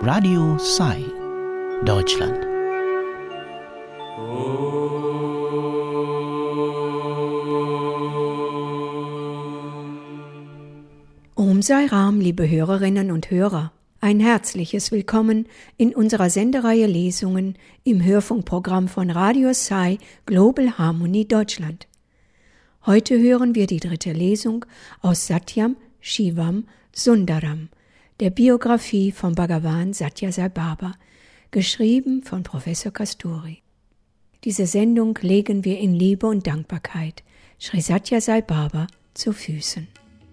Radio Sai, Deutschland. Om Sai Ram, liebe Hörerinnen und Hörer, ein herzliches Willkommen in unserer Sendereihe Lesungen im Hörfunkprogramm von Radio Sai Global Harmony Deutschland. Heute hören wir die 3. Lesung aus Satyam Shivam Sundaram, der Biografie von Bhagavan Satya Sai Baba, geschrieben von Professor Kasturi. Diese Sendung legen wir in Liebe und Dankbarkeit Sri Satya Sai Baba zu Füßen.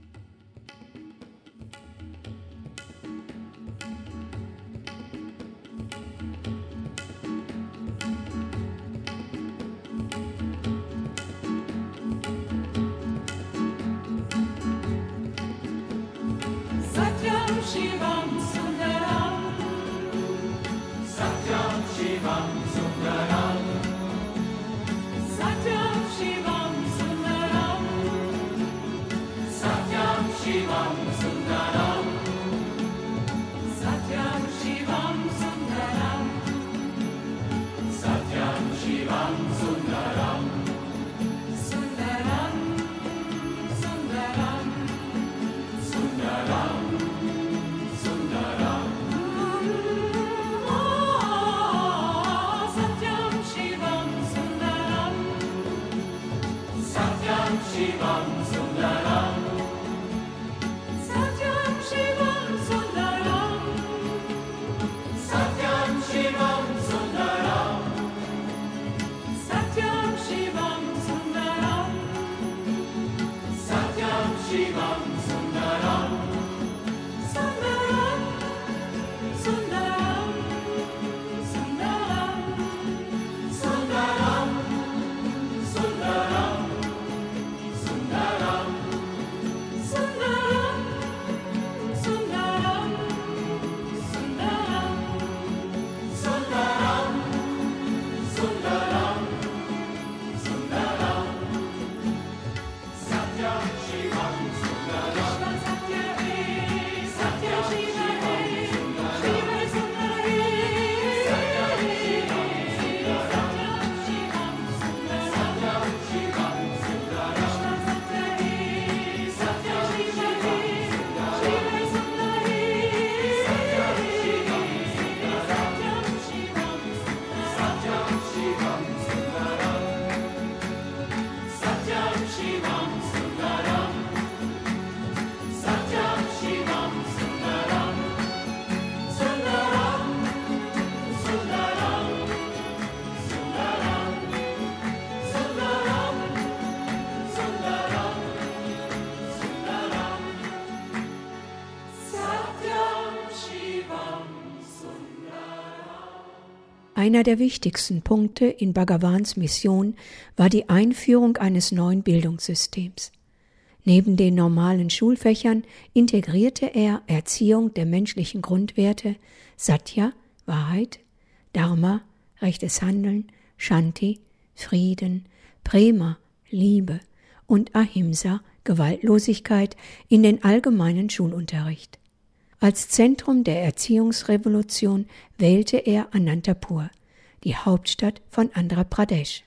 Einer der wichtigsten Punkte in Bhagavans Mission war die Einführung eines neuen Bildungssystems. Neben den normalen Schulfächern integrierte er Erziehung der menschlichen Grundwerte Satya, Wahrheit, Dharma, rechtes Handeln, Shanti, Frieden, Prema, Liebe und Ahimsa, Gewaltlosigkeit in den allgemeinen Schulunterricht. Als Zentrum der Erziehungsrevolution wählte er Anantapur, die Hauptstadt von Andhra Pradesh.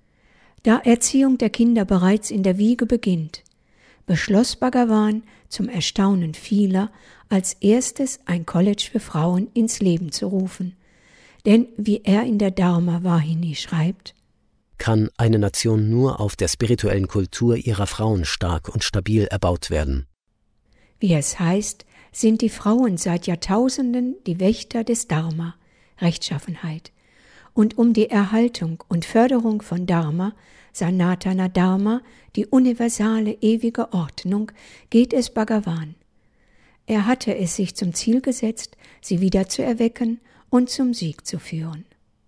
Da Erziehung der Kinder bereits in der Wiege beginnt, beschloss Bhagavan zum Erstaunen vieler als erstes ein College für Frauen ins Leben zu rufen. Denn wie er in der Dharma Vahini schreibt, kann eine Nation nur auf der spirituellen Kultur ihrer Frauen stark und stabil erbaut werden. Wie es heißt, sind die Frauen seit Jahrtausenden die Wächter des Dharma, Rechtschaffenheit. Und um die Erhaltung und Förderung von Dharma, Sanatana Dharma, die universale ewige Ordnung, geht es Bhagavan. Er hatte es sich zum Ziel gesetzt, sie wieder zu erwecken und zum Sieg zu führen.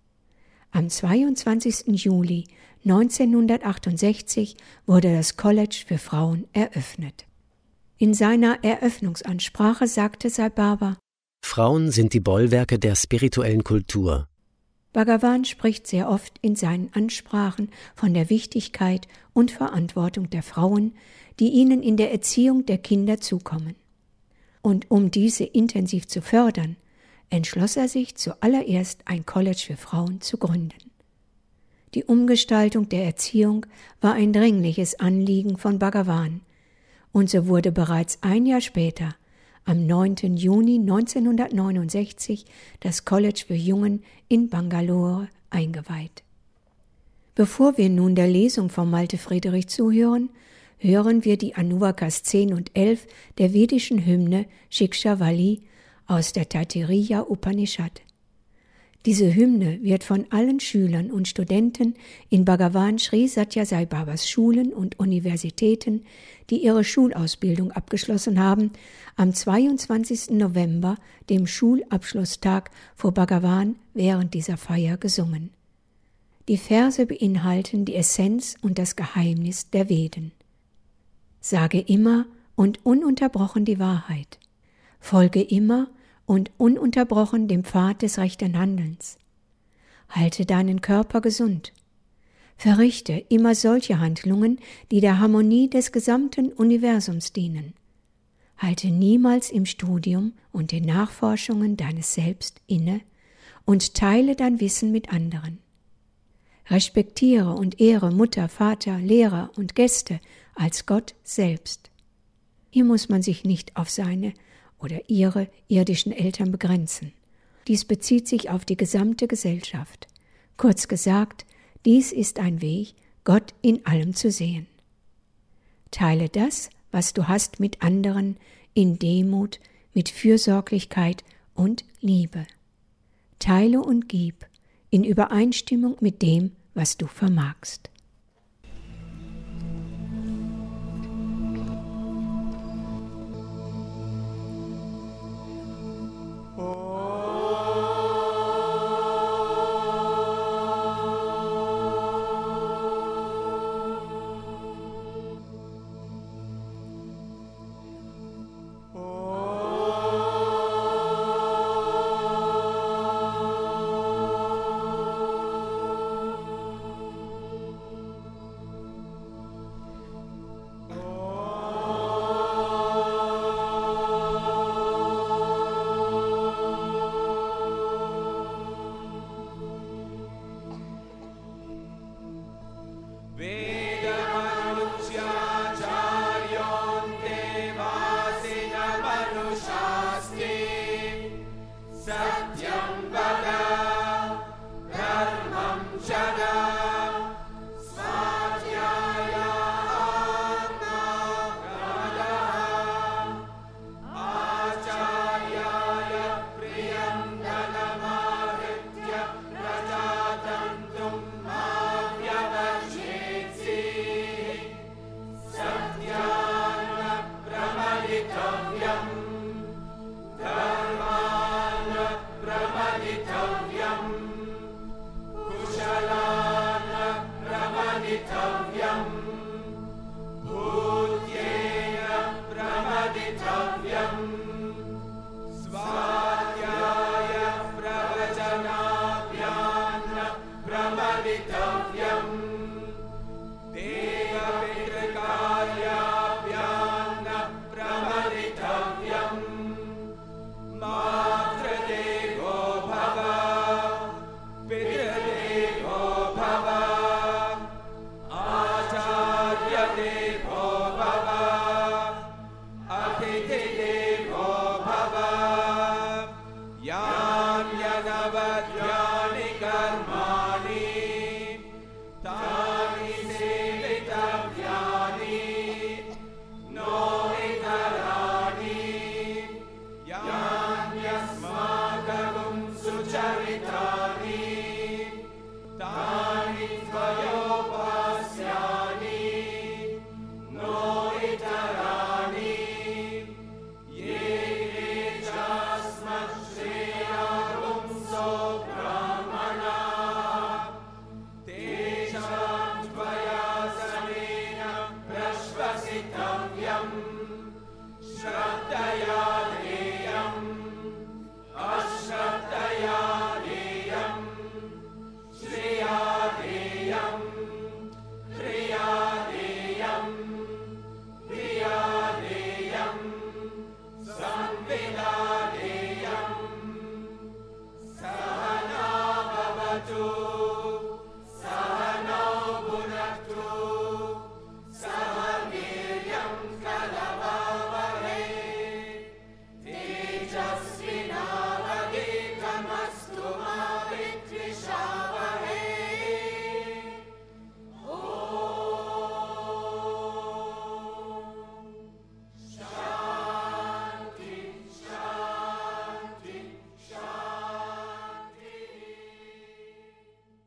Am 22. Juli 1968 wurde das College für Frauen eröffnet. In seiner Eröffnungsansprache sagte Sai Baba: Frauen sind die Bollwerke der spirituellen Kultur. Bhagavan spricht sehr oft in seinen Ansprachen von der Wichtigkeit und Verantwortung der Frauen, die ihnen in der Erziehung der Kinder zukommen. Und um diese intensiv zu fördern, entschloss er sich zuallererst ein College für Frauen zu gründen. Die Umgestaltung der Erziehung war ein dringliches Anliegen von Bhagavan, und so wurde bereits ein Jahr später, am 9. Juni 1969, das College für Jungen in Bangalore eingeweiht. Bevor wir nun der Lesung von Malte Friedrich zuhören, hören wir die Anuvakas 10 und 11 der vedischen Hymne Shikshavali aus der Taittiriya Upanishad. Diese Hymne wird von allen Schülern und Studenten in Bhagavan Sri Sathya Sai Babas Schulen und Universitäten, die ihre Schulausbildung abgeschlossen haben, am 22. November, dem Schulabschlusstag vor Bhagavan, während dieser Feier gesungen. Die Verse beinhalten die Essenz und das Geheimnis der Veden. Sage immer und ununterbrochen die Wahrheit. Folge immer und ununterbrochen dem Pfad des rechten Handelns. Halte deinen Körper gesund. Verrichte immer solche Handlungen, die der Harmonie des gesamten Universums dienen. Halte niemals im Studium und den Nachforschungen deines Selbst inne und teile dein Wissen mit anderen. Respektiere und ehre Mutter, Vater, Lehrer und Gäste als Gott selbst. Hier muss man sich nicht auf seine oder ihre irdischen Eltern begrenzen. Dies bezieht sich auf die gesamte Gesellschaft. Kurz gesagt, dies ist ein Weg, Gott in allem zu sehen. Teile das, was du hast, mit anderen, in Demut, mit Fürsorglichkeit und Liebe. Teile und gib, in Übereinstimmung mit dem, was du vermagst.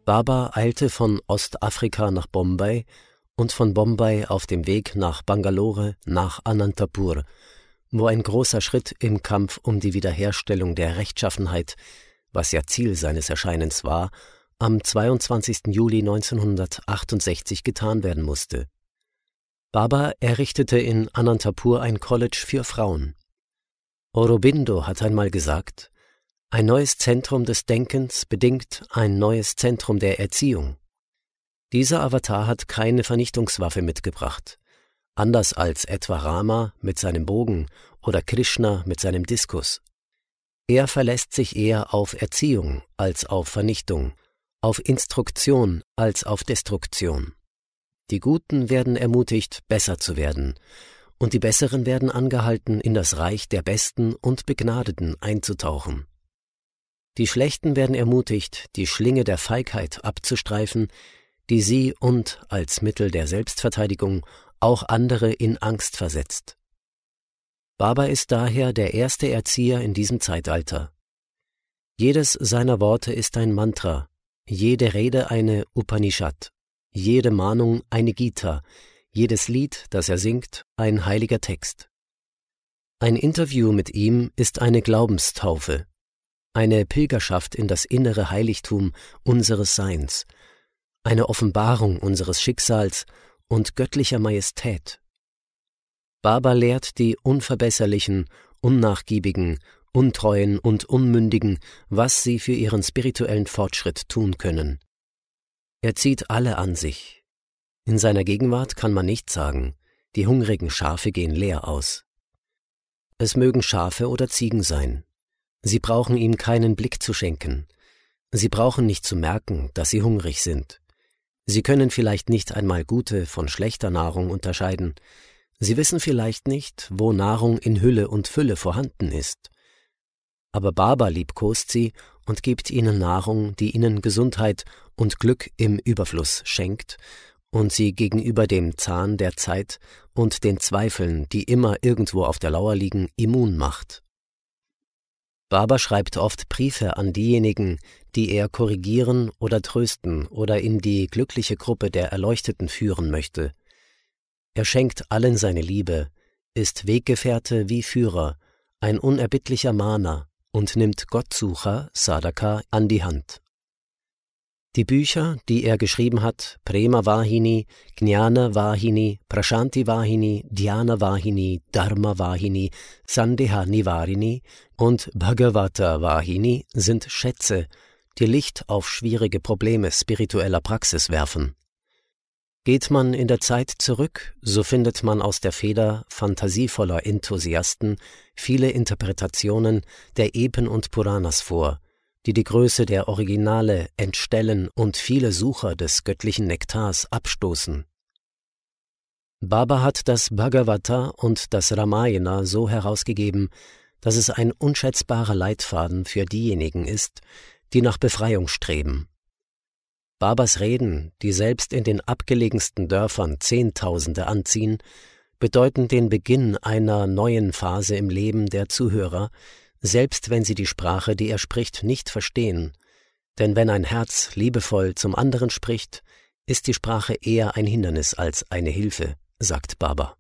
Baba eilte von Ostafrika nach Bombay und von Bombay auf dem Weg nach Bangalore nach Anantapur, wo ein großer Schritt im Kampf um die Wiederherstellung der Rechtschaffenheit, was ja Ziel seines Erscheinens war, am 22. Juli 1968 getan werden musste. Baba errichtete in Anantapur ein College für Frauen. Aurobindo hat einmal gesagt, ein neues Zentrum des Denkens bedingt ein neues Zentrum der Erziehung. Dieser Avatar hat keine Vernichtungswaffe mitgebracht, anders als etwa Rama mit seinem Bogen oder Krishna mit seinem Diskus. Er verlässt sich eher auf Erziehung als auf Vernichtung, auf Instruktion als auf Destruktion. Die Guten werden ermutigt, besser zu werden, und die Besseren werden angehalten, in das Reich der Besten und Begnadeten einzutauchen. Die Schlechten werden ermutigt, die Schlinge der Feigheit abzustreifen, die sie und als Mittel der Selbstverteidigung auch andere in Angst versetzt. Baba ist daher der erste Erzieher in diesem Zeitalter. Jedes seiner Worte ist ein Mantra, jede Rede eine Upanishad, jede Mahnung eine Gita, jedes Lied, das er singt, ein heiliger Text. Ein Interview mit ihm ist eine Glaubenstaufe, eine Pilgerschaft in das innere Heiligtum unseres Seins, eine Offenbarung unseres Schicksals und göttlicher Majestät. Baba lehrt die Unverbesserlichen, Unnachgiebigen, Untreuen und Unmündigen, was sie für ihren spirituellen Fortschritt tun können. Er zieht alle an sich. In seiner Gegenwart kann man nicht sagen, die hungrigen Schafe gehen leer aus. Es mögen Schafe oder Ziegen sein. Sie brauchen ihm keinen Blick zu schenken. Sie brauchen nicht zu merken, dass sie hungrig sind. Sie können vielleicht nicht einmal gute von schlechter Nahrung unterscheiden. Sie wissen vielleicht nicht, wo Nahrung in Hülle und Fülle vorhanden ist. Aber Baba liebkost sie und gibt ihnen Nahrung, die ihnen Gesundheit und Glück im Überfluss schenkt und sie gegenüber dem Zahn der Zeit und den Zweifeln, die immer irgendwo auf der Lauer liegen, immun macht. Baba schreibt oft Briefe an diejenigen, die er korrigieren oder trösten oder in die glückliche Gruppe der Erleuchteten führen möchte. Er schenkt allen seine Liebe, ist Weggefährte wie Führer, ein unerbittlicher Mahner und nimmt Gottsucher, Sadhaka, an die Hand. Die Bücher, die er geschrieben hat, Prema Vahini, Jnana Vahini, Prashanti Vahini, Dhyana Vahini, Dharma Vahini, Sandeha Nivarini und Bhagavata Vahini, sind Schätze, die Licht auf schwierige Probleme spiritueller Praxis werfen. Geht man in der Zeit zurück, so findet man aus der Feder fantasievoller Enthusiasten viele Interpretationen der Epen und Puranas vor, die die Größe der Originale entstellen und viele Sucher des göttlichen Nektars abstoßen. Baba hat das Bhagavata und das Ramayana so herausgegeben, dass es ein unschätzbarer Leitfaden für diejenigen ist, die nach Befreiung streben. Babas Reden, die selbst in den abgelegensten Dörfern Zehntausende anziehen, bedeuten den Beginn einer neuen Phase im Leben der Zuhörer, selbst wenn sie die Sprache, die er spricht, nicht verstehen. Denn wenn ein Herz liebevoll zum anderen spricht, ist die Sprache eher ein Hindernis als eine Hilfe, sagt Baba.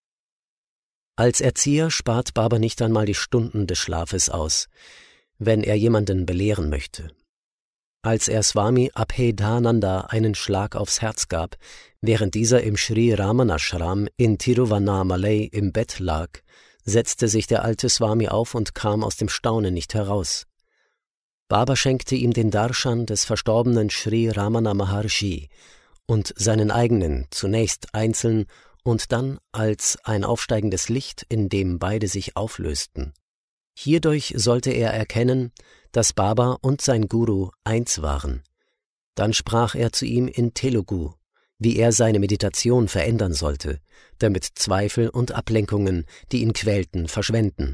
Als Erzieher spart Baba nicht einmal die Stunden des Schlafes aus, wenn er jemanden belehren möchte. Als er Swami Abhedananda einen Schlag aufs Herz gab, während dieser im Sri Ramanashram in Tiruvannamalai im Bett lag, setzte sich der alte Swami auf und kam aus dem Staunen nicht heraus. Baba schenkte ihm den Darshan des verstorbenen Sri Ramana Maharshi und seinen eigenen, zunächst einzeln und dann als ein aufsteigendes Licht, in dem beide sich auflösten. Hierdurch sollte er erkennen, dass Baba und sein Guru eins waren. Dann sprach er zu ihm in Telugu, wie er seine Meditation verändern sollte, damit Zweifel und Ablenkungen, die ihn quälten, verschwenden.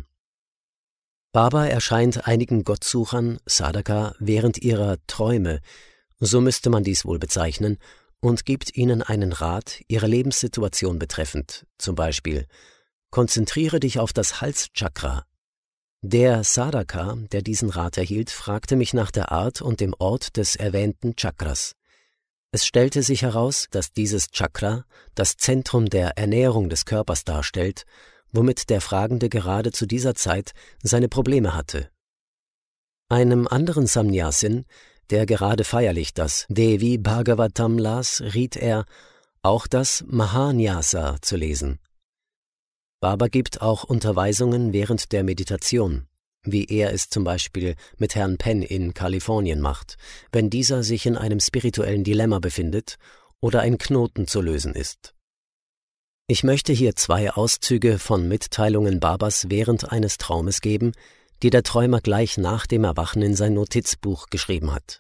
Baba erscheint einigen Gottsuchern, Sadhaka, während ihrer Träume, so müsste man dies wohl bezeichnen, und gibt ihnen einen Rat ihrer Lebenssituation betreffend, zum Beispiel: Konzentriere dich auf das Halschakra. Der Sadhaka, der diesen Rat erhielt, fragte mich nach der Art und dem Ort des erwähnten Chakras. Es stellte sich heraus, dass dieses Chakra das Zentrum der Ernährung des Körpers darstellt, womit der Fragende gerade zu dieser Zeit seine Probleme hatte. Einem anderen Sannyasin, der gerade feierlich das Devi Bhagavatam las, riet er, auch das Mahanyasa zu lesen. Baba gibt auch Unterweisungen während der Meditation, wie er es zum Beispiel mit Herrn Penn in Kalifornien macht, wenn dieser sich in einem spirituellen Dilemma befindet oder ein Knoten zu lösen ist. Ich möchte hier 2 Auszüge von Mitteilungen Babas während eines Traumes geben, die der Träumer gleich nach dem Erwachen in sein Notizbuch geschrieben hat.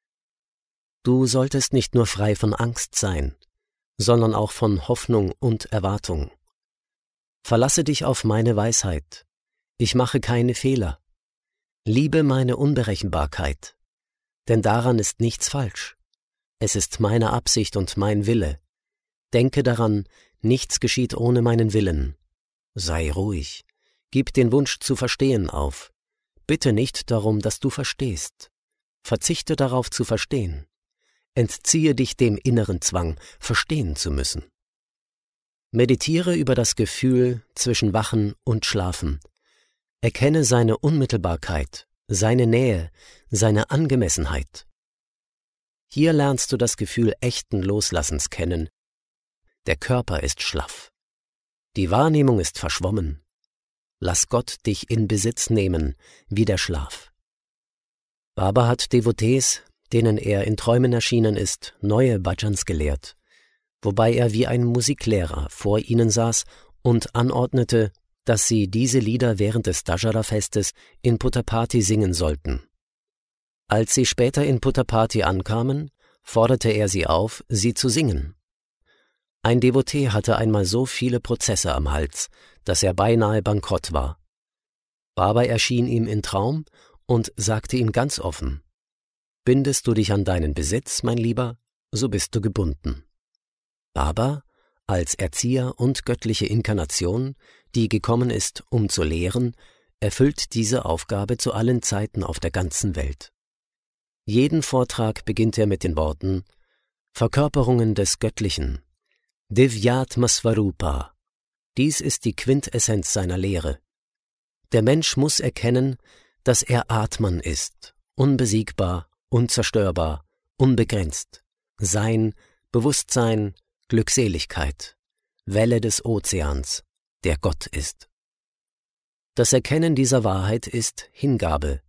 Du solltest nicht nur frei von Angst sein, sondern auch von Hoffnung und Erwartung. Verlasse dich auf meine Weisheit. Ich mache keine Fehler. Liebe meine Unberechenbarkeit, denn daran ist nichts falsch. Es ist meine Absicht und mein Wille. Denke daran, nichts geschieht ohne meinen Willen. Sei ruhig. Gib den Wunsch zu verstehen auf. Bitte nicht darum, dass du verstehst. Verzichte darauf zu verstehen. Entziehe dich dem inneren Zwang, verstehen zu müssen. Meditiere über das Gefühl zwischen Wachen und Schlafen. Erkenne seine Unmittelbarkeit, seine Nähe, seine Angemessenheit. Hier lernst du das Gefühl echten Loslassens kennen. Der Körper ist schlaff. Die Wahrnehmung ist verschwommen. Lass Gott dich in Besitz nehmen, wie der Schlaf. Baba hat Devotees, denen er in Träumen erschienen ist, neue Bhajans gelehrt, wobei er wie ein Musiklehrer vor ihnen saß und anordnete, dass sie diese Lieder während des Dashara-Festes in Puttaparthi singen sollten. Als sie später in Puttaparthi ankamen, forderte er sie auf, sie zu singen. Ein Devotee hatte einmal so viele Prozesse am Hals, dass er beinahe bankrott war. Baba erschien ihm im Traum und sagte ihm ganz offen: Bindest du dich an deinen Besitz, mein Lieber, so bist du gebunden. Baba, als Erzieher und göttliche Inkarnation, die gekommen ist, um zu lehren, erfüllt diese Aufgabe zu allen Zeiten auf der ganzen Welt. Jeden Vortrag beginnt er mit den Worten: Verkörperungen des Göttlichen, Divyatma Svarupa. Dies ist die Quintessenz seiner Lehre. Der Mensch muss erkennen, dass er Atman ist, unbesiegbar, unzerstörbar, unbegrenzt, Sein, Bewusstsein, Glückseligkeit, Welle des Ozeans, der Gott ist. Das Erkennen dieser Wahrheit ist Hingabe.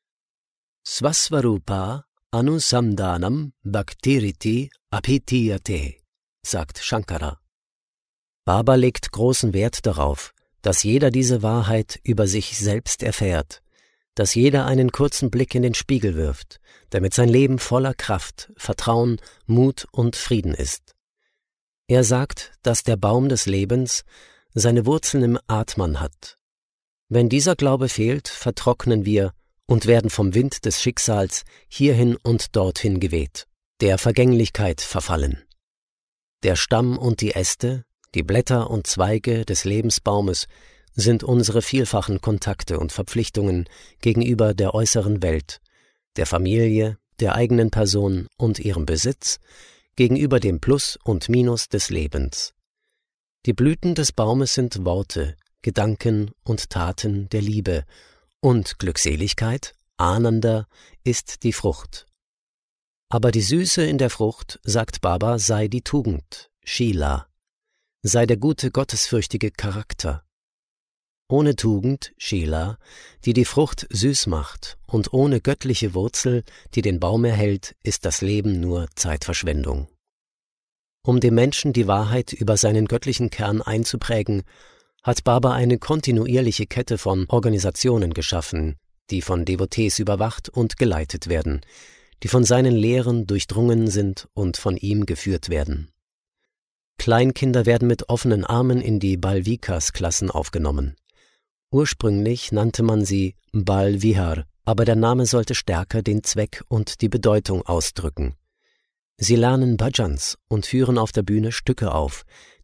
Svasvarupa anusamdhanam bhaktiriti apitiyate, sagt Shankara. Baba legt großen Wert darauf, dass jeder diese Wahrheit über sich selbst erfährt, dass jeder einen kurzen Blick in den Spiegel wirft, damit sein Leben voller Kraft, Vertrauen, Mut und Frieden ist. Er sagt, dass der Baum des Lebens seine Wurzeln im Atman hat. Wenn dieser Glaube fehlt, vertrocknen wir und werden vom Wind des Schicksals hierhin und dorthin geweht, der Vergänglichkeit verfallen. Der Stamm und die Äste, die Blätter und Zweige des Lebensbaumes sind unsere vielfachen Kontakte und Verpflichtungen gegenüber der äußeren Welt, der Familie, der eigenen Person und ihrem Besitz, gegenüber dem Plus und Minus des Lebens. Die Blüten des Baumes sind Worte, Gedanken und Taten der Liebe, und Glückseligkeit, Ananda, ist die Frucht. Aber die Süße in der Frucht, sagt Baba, sei die Tugend, Shila, sei der gute, gottesfürchtige Charakter. Ohne Tugend, Shila, die die Frucht süß macht, und ohne göttliche Wurzel, die den Baum erhält, ist das Leben nur Zeitverschwendung. Um dem Menschen die Wahrheit über seinen göttlichen Kern einzuprägen, hat Baba eine kontinuierliche Kette von Organisationen geschaffen, die von Devotees überwacht und geleitet werden, die von seinen Lehren durchdrungen sind und von ihm geführt werden. Kleinkinder werden mit offenen Armen in die Bal-Vikas-Klassen aufgenommen. Ursprünglich nannte man sie Bal-Vihar, aber der Name sollte stärker den Zweck und die Bedeutung ausdrücken. Sie lernen Bhajans und führen auf der Bühne Stücke auf,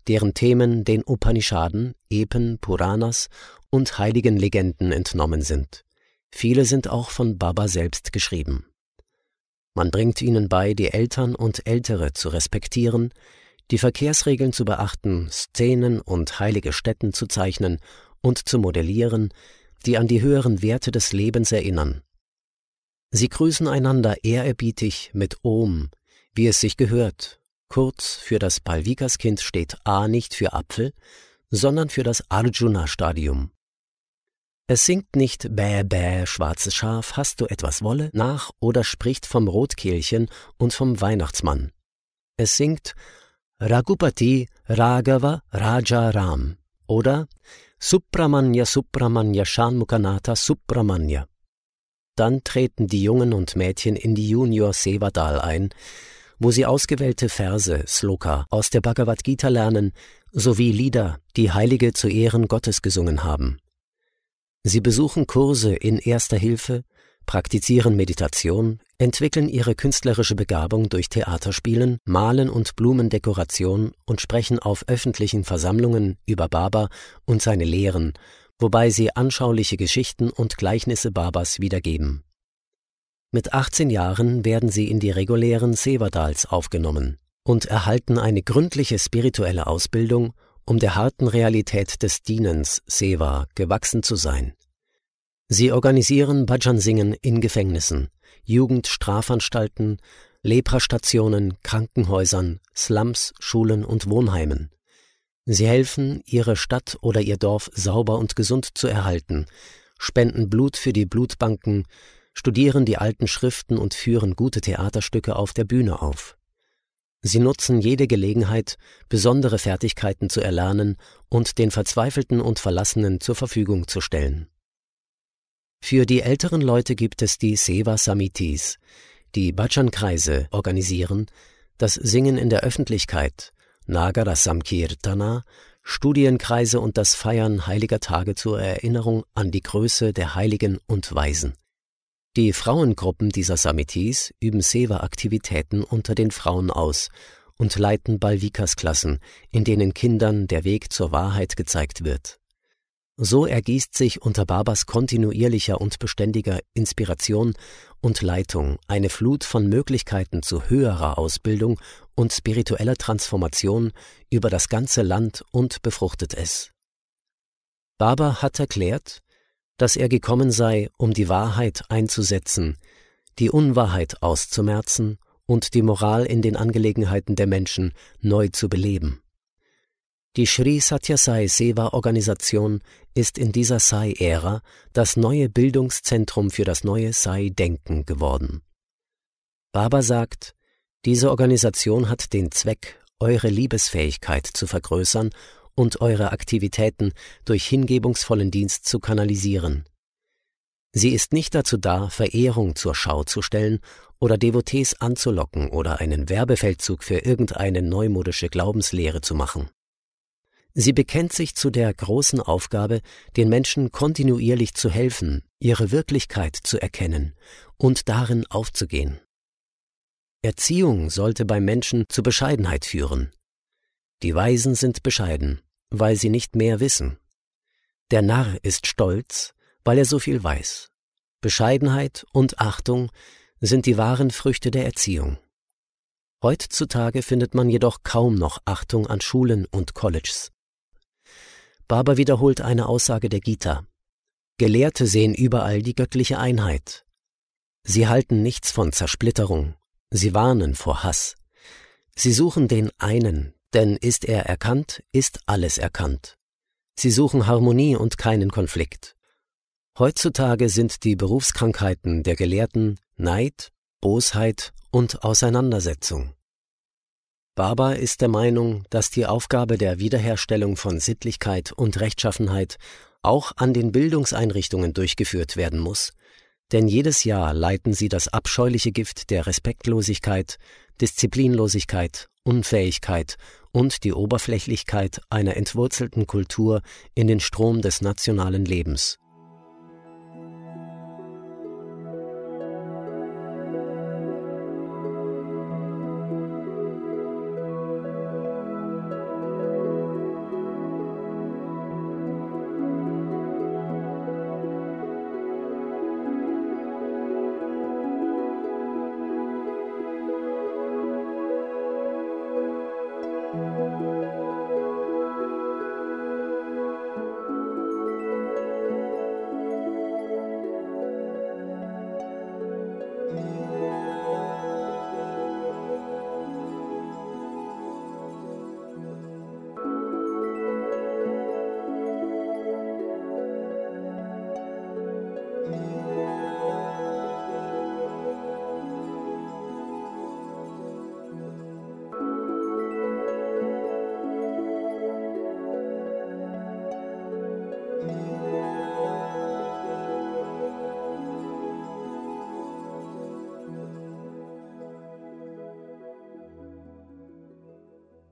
deren Themen den Upanishaden, Epen, Puranas und heiligen Legenden entnommen sind. Viele sind auch von Baba selbst geschrieben. Man bringt ihnen bei, die Eltern und Ältere zu respektieren, die Verkehrsregeln zu beachten, Szenen und heilige Stätten zu zeichnen und zu modellieren, die an die höheren Werte des Lebens erinnern. Sie grüßen einander ehrerbietig mit Om, wie es sich gehört. Kurz, für das Balvikas-Kind steht A nicht für Apfel, sondern für das Arjuna-Stadium. Es singt nicht Bäh, bäh, schwarzes Schaf, hast du etwas Wolle nach oder spricht vom Rotkehlchen und vom Weihnachtsmann. Es singt Raghupati Raghava Raja Ram oder Subramanya Subramanya Shanmukhanatha Subramanya. Dann treten die Jungen und Mädchen in die Junior Sevadal ein, wo sie ausgewählte Verse, Sloka, aus der Bhagavad Gita lernen, sowie Lieder, die Heilige zu Ehren Gottes gesungen haben. Sie besuchen Kurse in Erster Hilfe, praktizieren Meditation, entwickeln ihre künstlerische Begabung durch Theaterspielen, Malen und Blumendekoration und sprechen auf öffentlichen Versammlungen über Baba und seine Lehren, wobei sie anschauliche Geschichten und Gleichnisse Babas wiedergeben. Mit 18 Jahren werden sie in die regulären Sevadals aufgenommen und erhalten eine gründliche spirituelle Ausbildung, um der harten Realität des Dienens, Seva, gewachsen zu sein. Sie organisieren Bhajan-Singen in Gefängnissen, Jugendstrafanstalten, Leprastationen, Krankenhäusern, Slums, Schulen und Wohnheimen. Sie helfen, ihre Stadt oder ihr Dorf sauber und gesund zu erhalten, spenden Blut für die Blutbanken, studieren die alten Schriften und führen gute Theaterstücke auf der Bühne auf. Sie nutzen jede Gelegenheit, besondere Fertigkeiten zu erlernen und den Verzweifelten und Verlassenen zur Verfügung zu stellen. Für die älteren Leute gibt es die Seva Samitis, die Bhajan-Kreise organisieren, das Singen in der Öffentlichkeit, Nagara Samkirtana, Studienkreise und das Feiern heiliger Tage zur Erinnerung an die Größe der Heiligen und Weisen. Die Frauengruppen dieser Samitis üben Seva-Aktivitäten unter den Frauen aus und leiten Balvikas-Klassen, in denen Kindern der Weg zur Wahrheit gezeigt wird. So ergießt sich unter Babas kontinuierlicher und beständiger Inspiration und Leitung eine Flut von Möglichkeiten zu höherer Ausbildung und spiritueller Transformation über das ganze Land und befruchtet es. Baba hat erklärt, dass er gekommen sei, um die Wahrheit einzusetzen, die Unwahrheit auszumerzen und die Moral in den Angelegenheiten der Menschen neu zu beleben. Die Sri Satya Sai Seva Organisation ist in dieser Sai-Ära das neue Bildungszentrum für das neue Sai-Denken geworden. Baba sagt, diese Organisation hat den Zweck, eure Liebesfähigkeit zu vergrößern und eure Aktivitäten durch hingebungsvollen Dienst zu kanalisieren. Sie ist nicht dazu da, Verehrung zur Schau zu stellen oder Devotees anzulocken oder einen Werbefeldzug für irgendeine neumodische Glaubenslehre zu machen. Sie bekennt sich zu der großen Aufgabe, den Menschen kontinuierlich zu helfen, ihre Wirklichkeit zu erkennen und darin aufzugehen. Erziehung sollte beim Menschen zu Bescheidenheit führen. Die Weisen sind bescheiden, weil sie nicht mehr wissen. Der Narr ist stolz, weil er so viel weiß. Bescheidenheit und Achtung sind die wahren Früchte der Erziehung. Heutzutage findet man jedoch kaum noch Achtung an Schulen und Colleges. Baba wiederholt eine Aussage der Gita. Gelehrte sehen überall die göttliche Einheit. Sie halten nichts von Zersplitterung. Sie warnen vor Hass. Sie suchen den einen, denn ist er erkannt, ist alles erkannt. Sie suchen Harmonie und keinen Konflikt. Heutzutage sind die Berufskrankheiten der Gelehrten Neid, Bosheit und Auseinandersetzung. Baba ist der Meinung, dass die Aufgabe der Wiederherstellung von Sittlichkeit und Rechtschaffenheit auch an den Bildungseinrichtungen durchgeführt werden muss, denn jedes Jahr leiten sie das abscheuliche Gift der Respektlosigkeit, Disziplinlosigkeit, Unfähigkeit und die Oberflächlichkeit einer entwurzelten Kultur in den Strom des nationalen Lebens.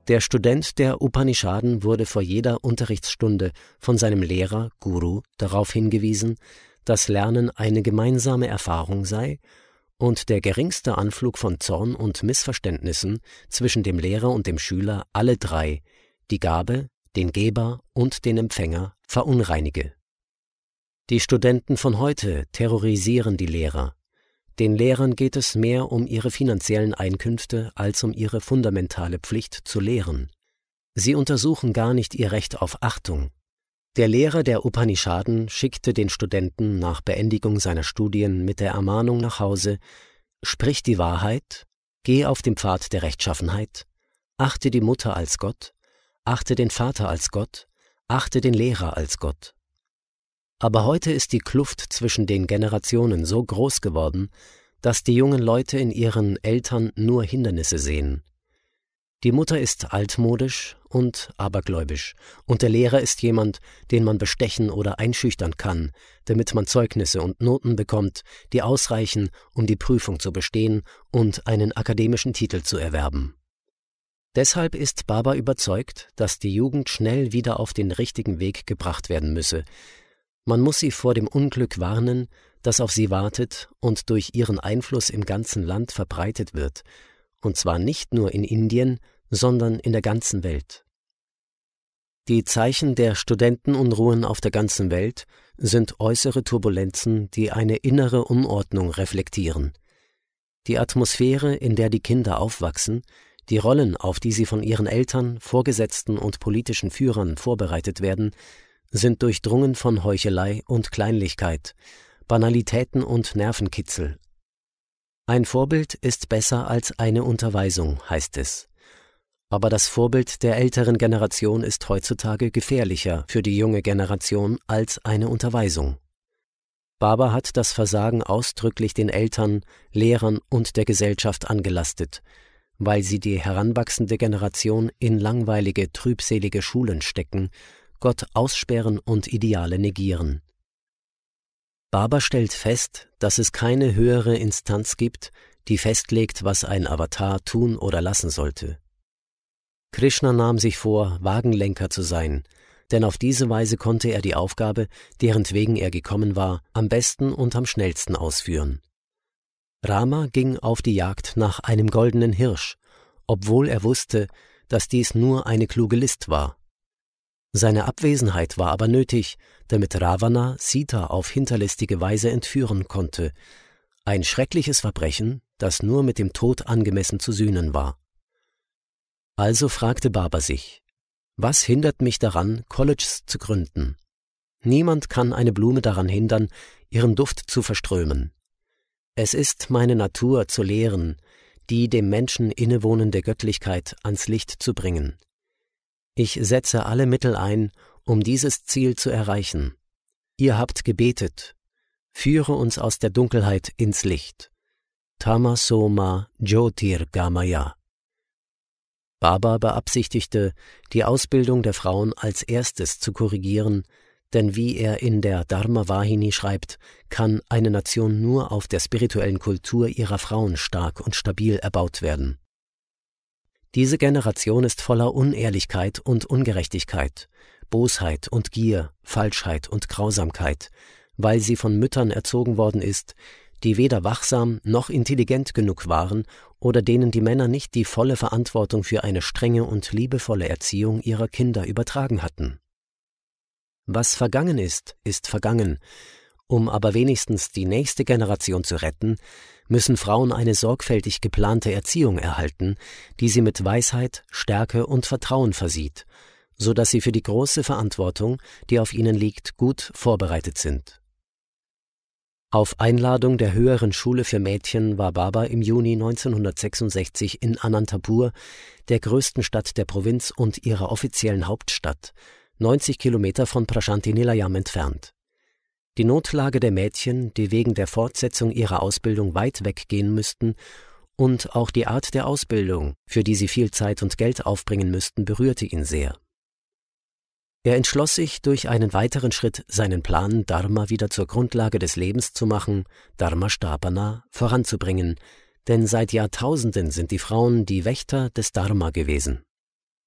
Der Student der Upanishaden wurde vor jeder Unterrichtsstunde von seinem Lehrer, Guru, darauf hingewiesen, dass Lernen eine gemeinsame Erfahrung sei und der geringste Anflug von Zorn und Missverständnissen zwischen dem Lehrer und dem Schüler alle drei, die Gabe, den Geber und den Empfänger, verunreinige. Die Studenten von heute terrorisieren die Lehrer. Den Lehrern geht es mehr um ihre finanziellen Einkünfte als um ihre fundamentale Pflicht zu lehren. Sie untersuchen gar nicht ihr Recht auf Achtung. Der Lehrer der Upanishaden schickte den Studenten nach Beendigung seiner Studien mit der Ermahnung nach Hause: Sprich die Wahrheit, geh auf den Pfad der Rechtschaffenheit, achte die Mutter als Gott, achte den Vater als Gott, achte den Lehrer als Gott. Aber heute ist die Kluft zwischen den Generationen so groß geworden, dass die jungen Leute in ihren Eltern nur Hindernisse sehen. Die Mutter ist altmodisch und abergläubisch, und der Lehrer ist jemand, den man bestechen oder einschüchtern kann, damit man Zeugnisse und Noten bekommt, die ausreichen, um die Prüfung zu bestehen und einen akademischen Titel zu erwerben. Deshalb ist Baba überzeugt, dass die Jugend schnell wieder auf den richtigen Weg gebracht werden müsse. Man muss sie vor dem Unglück warnen, das auf sie wartet und durch ihren Einfluss im ganzen Land verbreitet wird, und zwar nicht nur in Indien, sondern in der ganzen Welt. Die Zeichen der Studentenunruhen auf der ganzen Welt sind äußere Turbulenzen, die eine innere Unordnung reflektieren. Die Atmosphäre, in der die Kinder aufwachsen, die Rollen, auf die sie von ihren Eltern, Vorgesetzten und politischen Führern vorbereitet werden, sind durchdrungen von Heuchelei und Kleinlichkeit, Banalitäten und Nervenkitzel. Ein Vorbild ist besser als eine Unterweisung, heißt es. Aber das Vorbild der älteren Generation ist heutzutage gefährlicher für die junge Generation als eine Unterweisung. Baba hat das Versagen ausdrücklich den Eltern, Lehrern und der Gesellschaft angelastet, weil sie die heranwachsende Generation in langweilige, trübselige Schulen stecken, Gott aussperren und Ideale negieren. Baba stellt fest, dass es keine höhere Instanz gibt, die festlegt, was ein Avatar tun oder lassen sollte. Krishna nahm sich vor, Wagenlenker zu sein, denn auf diese Weise konnte er die Aufgabe, derentwegen er gekommen war, am besten und am schnellsten ausführen. Rama ging auf die Jagd nach einem goldenen Hirsch, obwohl er wusste, dass dies nur eine kluge List war. Seine Abwesenheit war aber nötig, damit Ravana Sita auf hinterlistige Weise entführen konnte, ein schreckliches Verbrechen, das nur mit dem Tod angemessen zu sühnen war. Also fragte Baba sich: Was hindert mich daran, Colleges zu gründen? Niemand kann eine Blume daran hindern, ihren Duft zu verströmen. Es ist meine Natur zu lehren, die dem Menschen innewohnende Göttlichkeit ans Licht zu bringen. Ich setze alle Mittel ein, um dieses Ziel zu erreichen. Ihr habt gebetet: Führe uns aus der Dunkelheit ins Licht. Tamasoma Jyotirgamaya. Baba beabsichtigte, die Ausbildung der Frauen als erstes zu korrigieren, denn wie er in der Dharma-Vahini schreibt, kann eine Nation nur auf der spirituellen Kultur ihrer Frauen stark und stabil erbaut werden. Diese Generation ist voller Unehrlichkeit und Ungerechtigkeit, Bosheit und Gier, Falschheit und Grausamkeit, weil sie von Müttern erzogen worden ist, die weder wachsam noch intelligent genug waren oder denen die Männer nicht die volle Verantwortung für eine strenge und liebevolle Erziehung ihrer Kinder übertragen hatten. Was vergangen ist, ist vergangen. Um aber wenigstens die nächste Generation zu retten, müssen Frauen eine sorgfältig geplante Erziehung erhalten, die sie mit Weisheit, Stärke und Vertrauen versieht, so dass sie für die große Verantwortung, die auf ihnen liegt, gut vorbereitet sind. Auf Einladung der Höheren Schule für Mädchen war Baba im Juni 1966 in Anantapur, der größten Stadt der Provinz und ihrer offiziellen Hauptstadt, 90 Kilometer von Prashanti Nilayam entfernt. Die Notlage der Mädchen, die wegen der Fortsetzung ihrer Ausbildung weit weggehen müssten, und auch die Art der Ausbildung, für die sie viel Zeit und Geld aufbringen müssten, berührte ihn sehr. Er entschloss sich, durch einen weiteren Schritt seinen Plan, Dharma wieder zur Grundlage des Lebens zu machen, Dharma-Stapana, voranzubringen, denn seit Jahrtausenden sind die Frauen die Wächter des Dharma gewesen.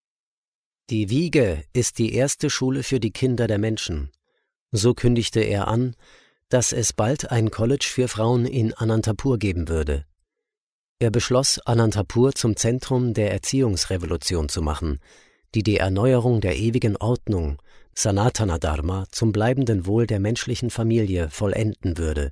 Die Wiege ist die erste Schule für die Kinder der Menschen. So kündigte er an, dass es bald ein College für Frauen in Anantapur geben würde. Er beschloss, Anantapur zum Zentrum der Erziehungsrevolution zu machen, die die Erneuerung der ewigen Ordnung, Sanatana Dharma, zum bleibenden Wohl der menschlichen Familie vollenden würde.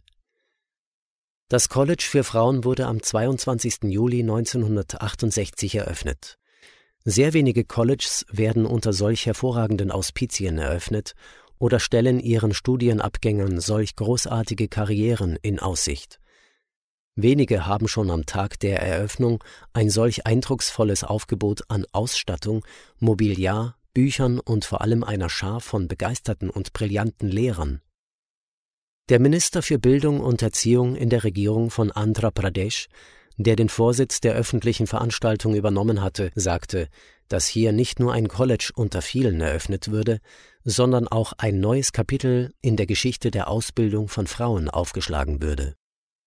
Das College für Frauen wurde am 22. Juli 1968 eröffnet. Sehr wenige Colleges werden unter solch hervorragenden Auspizien eröffnet oder stellen ihren Studienabgängern solch großartige Karrieren in Aussicht. Wenige haben schon am Tag der Eröffnung ein solch eindrucksvolles Aufgebot an Ausstattung, Mobiliar, Büchern und vor allem einer Schar von begeisterten und brillanten Lehrern. Der Minister für Bildung und Erziehung in der Regierung von Andhra Pradesh, der den Vorsitz der öffentlichen Veranstaltung übernommen hatte, sagte, dass hier nicht nur ein College unter vielen eröffnet würde, sondern auch ein neues Kapitel in der Geschichte der Ausbildung von Frauen aufgeschlagen würde.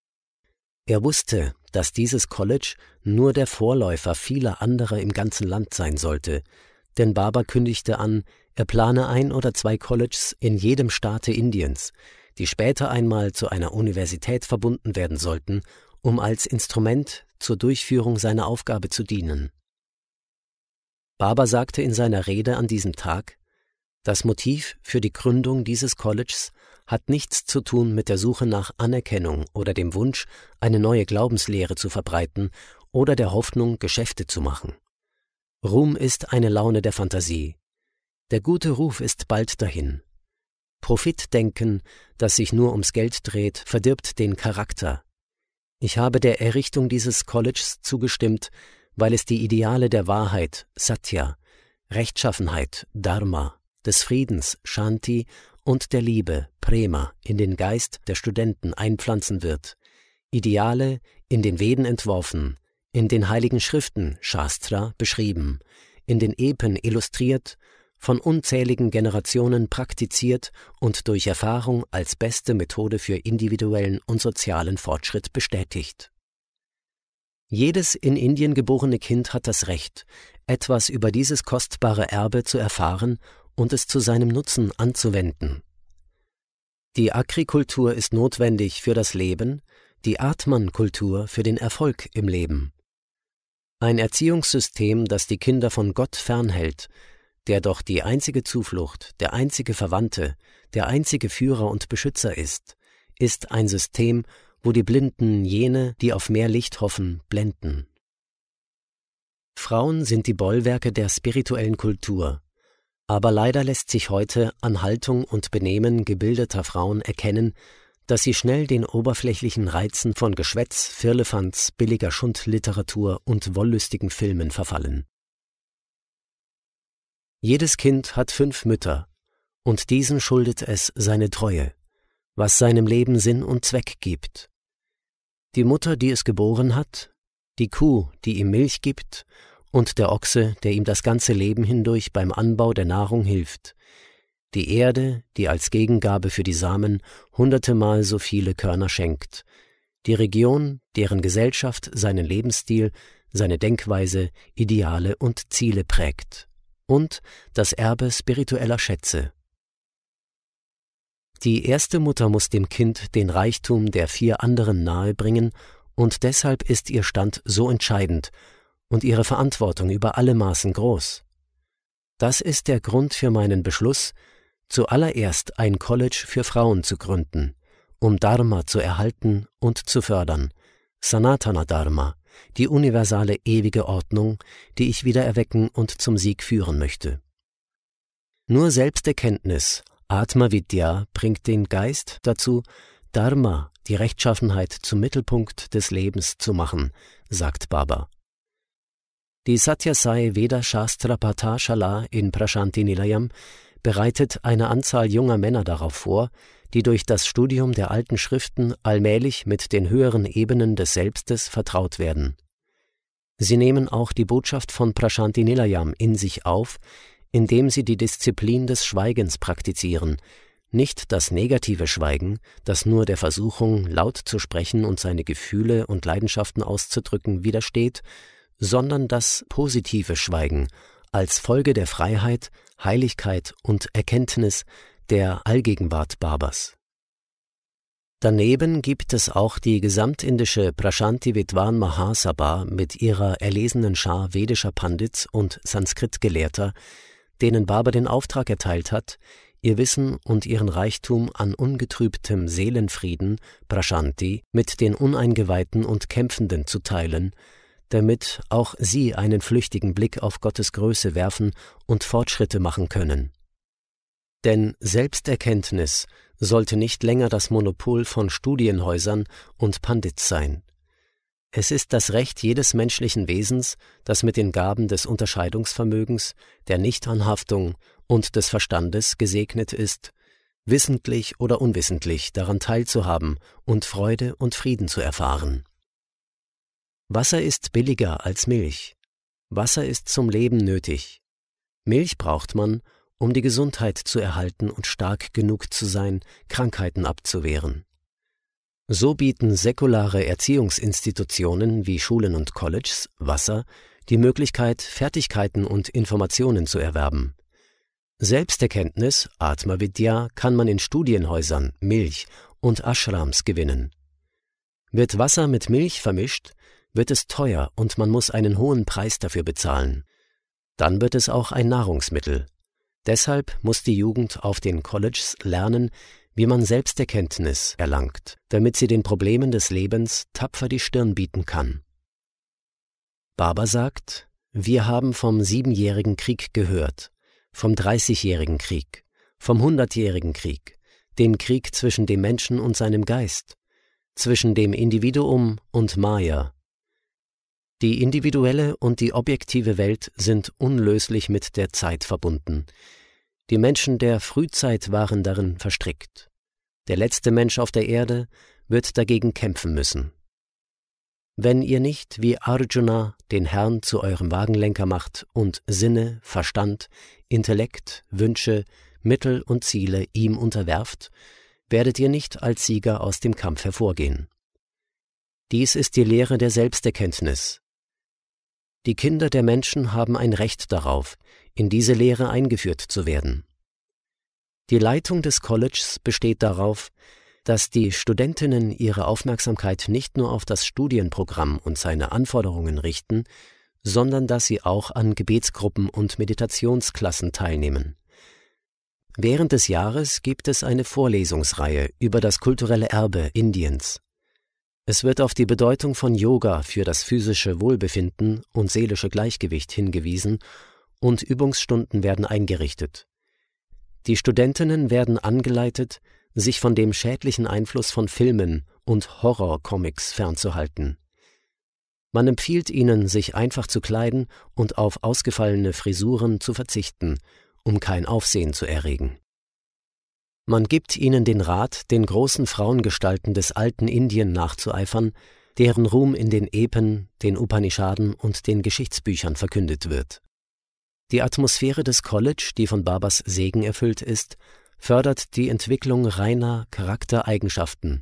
Er wusste, dass dieses College nur der Vorläufer vieler anderer im ganzen Land sein sollte, denn Baba kündigte an, er plane 1 oder 2 Colleges in jedem Staate Indiens, die später einmal zu einer Universität verbunden werden sollten, um als Instrument zur Durchführung seiner Aufgabe zu dienen. Baba sagte in seiner Rede an diesem Tag, das Motiv für die Gründung dieses Colleges hat nichts zu tun mit der Suche nach Anerkennung oder dem Wunsch, eine neue Glaubenslehre zu verbreiten oder der Hoffnung, Geschäfte zu machen. Ruhm ist eine Laune der Fantasie. Der gute Ruf ist bald dahin. Profitdenken, das sich nur ums Geld dreht, verdirbt den Charakter. Ich habe der Errichtung dieses Colleges zugestimmt, weil es die Ideale der Wahrheit, Satya, Rechtschaffenheit, Dharma, des Friedens, Shanti und der Liebe, Prema, in den Geist der Studenten einpflanzen wird. Ideale, in den Veden entworfen, in den heiligen Schriften, Shastra, beschrieben, in den Epen illustriert, von unzähligen Generationen praktiziert und durch Erfahrung als beste Methode für individuellen und sozialen Fortschritt bestätigt. Jedes in Indien geborene Kind hat das Recht, etwas über dieses kostbare Erbe zu erfahren und es zu seinem Nutzen anzuwenden. Die Agrikultur ist notwendig für das Leben, die Atman-Kultur für den Erfolg im Leben. Ein Erziehungssystem, das die Kinder von Gott fernhält, der doch die einzige Zuflucht, der einzige Verwandte, der einzige Führer und Beschützer ist ein System, wo die Blinden jene, die auf mehr Licht hoffen, blenden. Frauen sind die Bollwerke der spirituellen Kultur, aber leider lässt sich heute an Haltung und Benehmen gebildeter Frauen erkennen, dass sie schnell den oberflächlichen Reizen von Geschwätz, Firlefanz, billiger Schundliteratur und wollüstigen Filmen verfallen. Jedes Kind hat 5 Mütter, und diesen schuldet es seine Treue, was seinem Leben Sinn und Zweck gibt. Die Mutter, die es geboren hat, die Kuh, die ihm Milch gibt, und der Ochse, der ihm das ganze Leben hindurch beim Anbau der Nahrung hilft, die Erde, die als Gegengabe für die Samen 100-mal so viele Körner schenkt, die Region, deren Gesellschaft seinen Lebensstil, seine Denkweise, Ideale und Ziele prägt, und das Erbe spiritueller Schätze. Die erste Mutter muss dem Kind den Reichtum der 4 anderen nahebringen, und deshalb ist ihr Stand so entscheidend und ihre Verantwortung über alle Maßen groß. Das ist der Grund für meinen Beschluss, zuallererst ein College für Frauen zu gründen, um Dharma zu erhalten und zu fördern, Sanatana Dharma, die universale ewige Ordnung, die ich wieder erwecken und zum Sieg führen möchte. Nur Selbsterkenntnis, Atma Vidya, bringt den Geist dazu, Dharma, die Rechtschaffenheit, zum Mittelpunkt des Lebens zu machen, sagt Baba. Die Satyasai Veda Shastra Pathashala in Prashanti Nilayam bereitet eine Anzahl junger Männer darauf vor, die durch das Studium der alten Schriften allmählich mit den höheren Ebenen des Selbstes vertraut werden. Sie nehmen auch die Botschaft von Prashanti Nilayam in sich auf, indem sie die Disziplin des Schweigens praktizieren, nicht das negative Schweigen, das nur der Versuchung, laut zu sprechen und seine Gefühle und Leidenschaften auszudrücken, widersteht, sondern das positive Schweigen, als Folge der Freiheit, Heiligkeit und Erkenntnis der Allgegenwart Babers. Daneben gibt es auch die gesamtindische Prashanti Vidwan Mahasabha mit ihrer erlesenen Schar vedischer Pandits und Sanskrit-Gelehrter, denen Baba den Auftrag erteilt hat, ihr Wissen und ihren Reichtum an ungetrübtem Seelenfrieden, Prashanti, mit den Uneingeweihten und Kämpfenden zu teilen, damit auch sie einen flüchtigen Blick auf Gottes Größe werfen und Fortschritte machen können. Denn Selbsterkenntnis sollte nicht länger das Monopol von Studienhäusern und Pandits sein. Es ist das Recht jedes menschlichen Wesens, das mit den Gaben des Unterscheidungsvermögens, der Nichtanhaftung und des Verstandes gesegnet ist, wissentlich oder unwissentlich daran teilzuhaben und Freude und Frieden zu erfahren. Wasser ist billiger als Milch. Wasser ist zum Leben nötig. Milch braucht man, um die Gesundheit zu erhalten und stark genug zu sein, Krankheiten abzuwehren. So bieten säkulare Erziehungsinstitutionen wie Schulen und Colleges, Wasser, die Möglichkeit, Fertigkeiten und Informationen zu erwerben. Selbsterkenntnis, Atma Vidya, kann man in Studienhäusern, Milch und Ashrams gewinnen. Wird Wasser mit Milch vermischt, wird es teuer und man muss einen hohen Preis dafür bezahlen. Dann wird es auch ein Nahrungsmittel. Deshalb muss die Jugend auf den Colleges lernen, wie man Selbsterkenntnis erlangt, damit sie den Problemen des Lebens tapfer die Stirn bieten kann. Baba sagt, wir haben vom 7-jährigen Krieg gehört, vom 30-jährigen Krieg, vom 100-jährigen Krieg, dem Krieg zwischen dem Menschen und seinem Geist, zwischen dem Individuum und Maya. Die individuelle und die objektive Welt sind unlöslich mit der Zeit verbunden. Die Menschen der Frühzeit waren darin verstrickt. Der letzte Mensch auf der Erde wird dagegen kämpfen müssen. Wenn ihr nicht wie Arjuna den Herrn zu eurem Wagenlenker macht und Sinne, Verstand, Intellekt, Wünsche, Mittel und Ziele ihm unterwerft, werdet ihr nicht als Sieger aus dem Kampf hervorgehen. Dies ist die Lehre der Selbsterkenntnis. Die Kinder der Menschen haben ein Recht darauf, in diese Lehre eingeführt zu werden. Die Leitung des Colleges besteht darauf, dass die Studentinnen ihre Aufmerksamkeit nicht nur auf das Studienprogramm und seine Anforderungen richten, sondern dass sie auch an Gebetsgruppen und Meditationsklassen teilnehmen. Während des Jahres gibt es eine Vorlesungsreihe über das kulturelle Erbe Indiens. Es wird auf die Bedeutung von Yoga für das physische Wohlbefinden und seelische Gleichgewicht hingewiesen und Übungsstunden werden eingerichtet. Die Studentinnen werden angeleitet, sich von dem schädlichen Einfluss von Filmen und Horrorcomics fernzuhalten. Man empfiehlt ihnen, sich einfach zu kleiden und auf ausgefallene Frisuren zu verzichten, um kein Aufsehen zu erregen. Man gibt ihnen den Rat, den großen Frauengestalten des alten Indien nachzueifern, deren Ruhm in den Epen, den Upanishaden und den Geschichtsbüchern verkündet wird. Die Atmosphäre des College, die von Babas Segen erfüllt ist, fördert die Entwicklung reiner Charaktereigenschaften.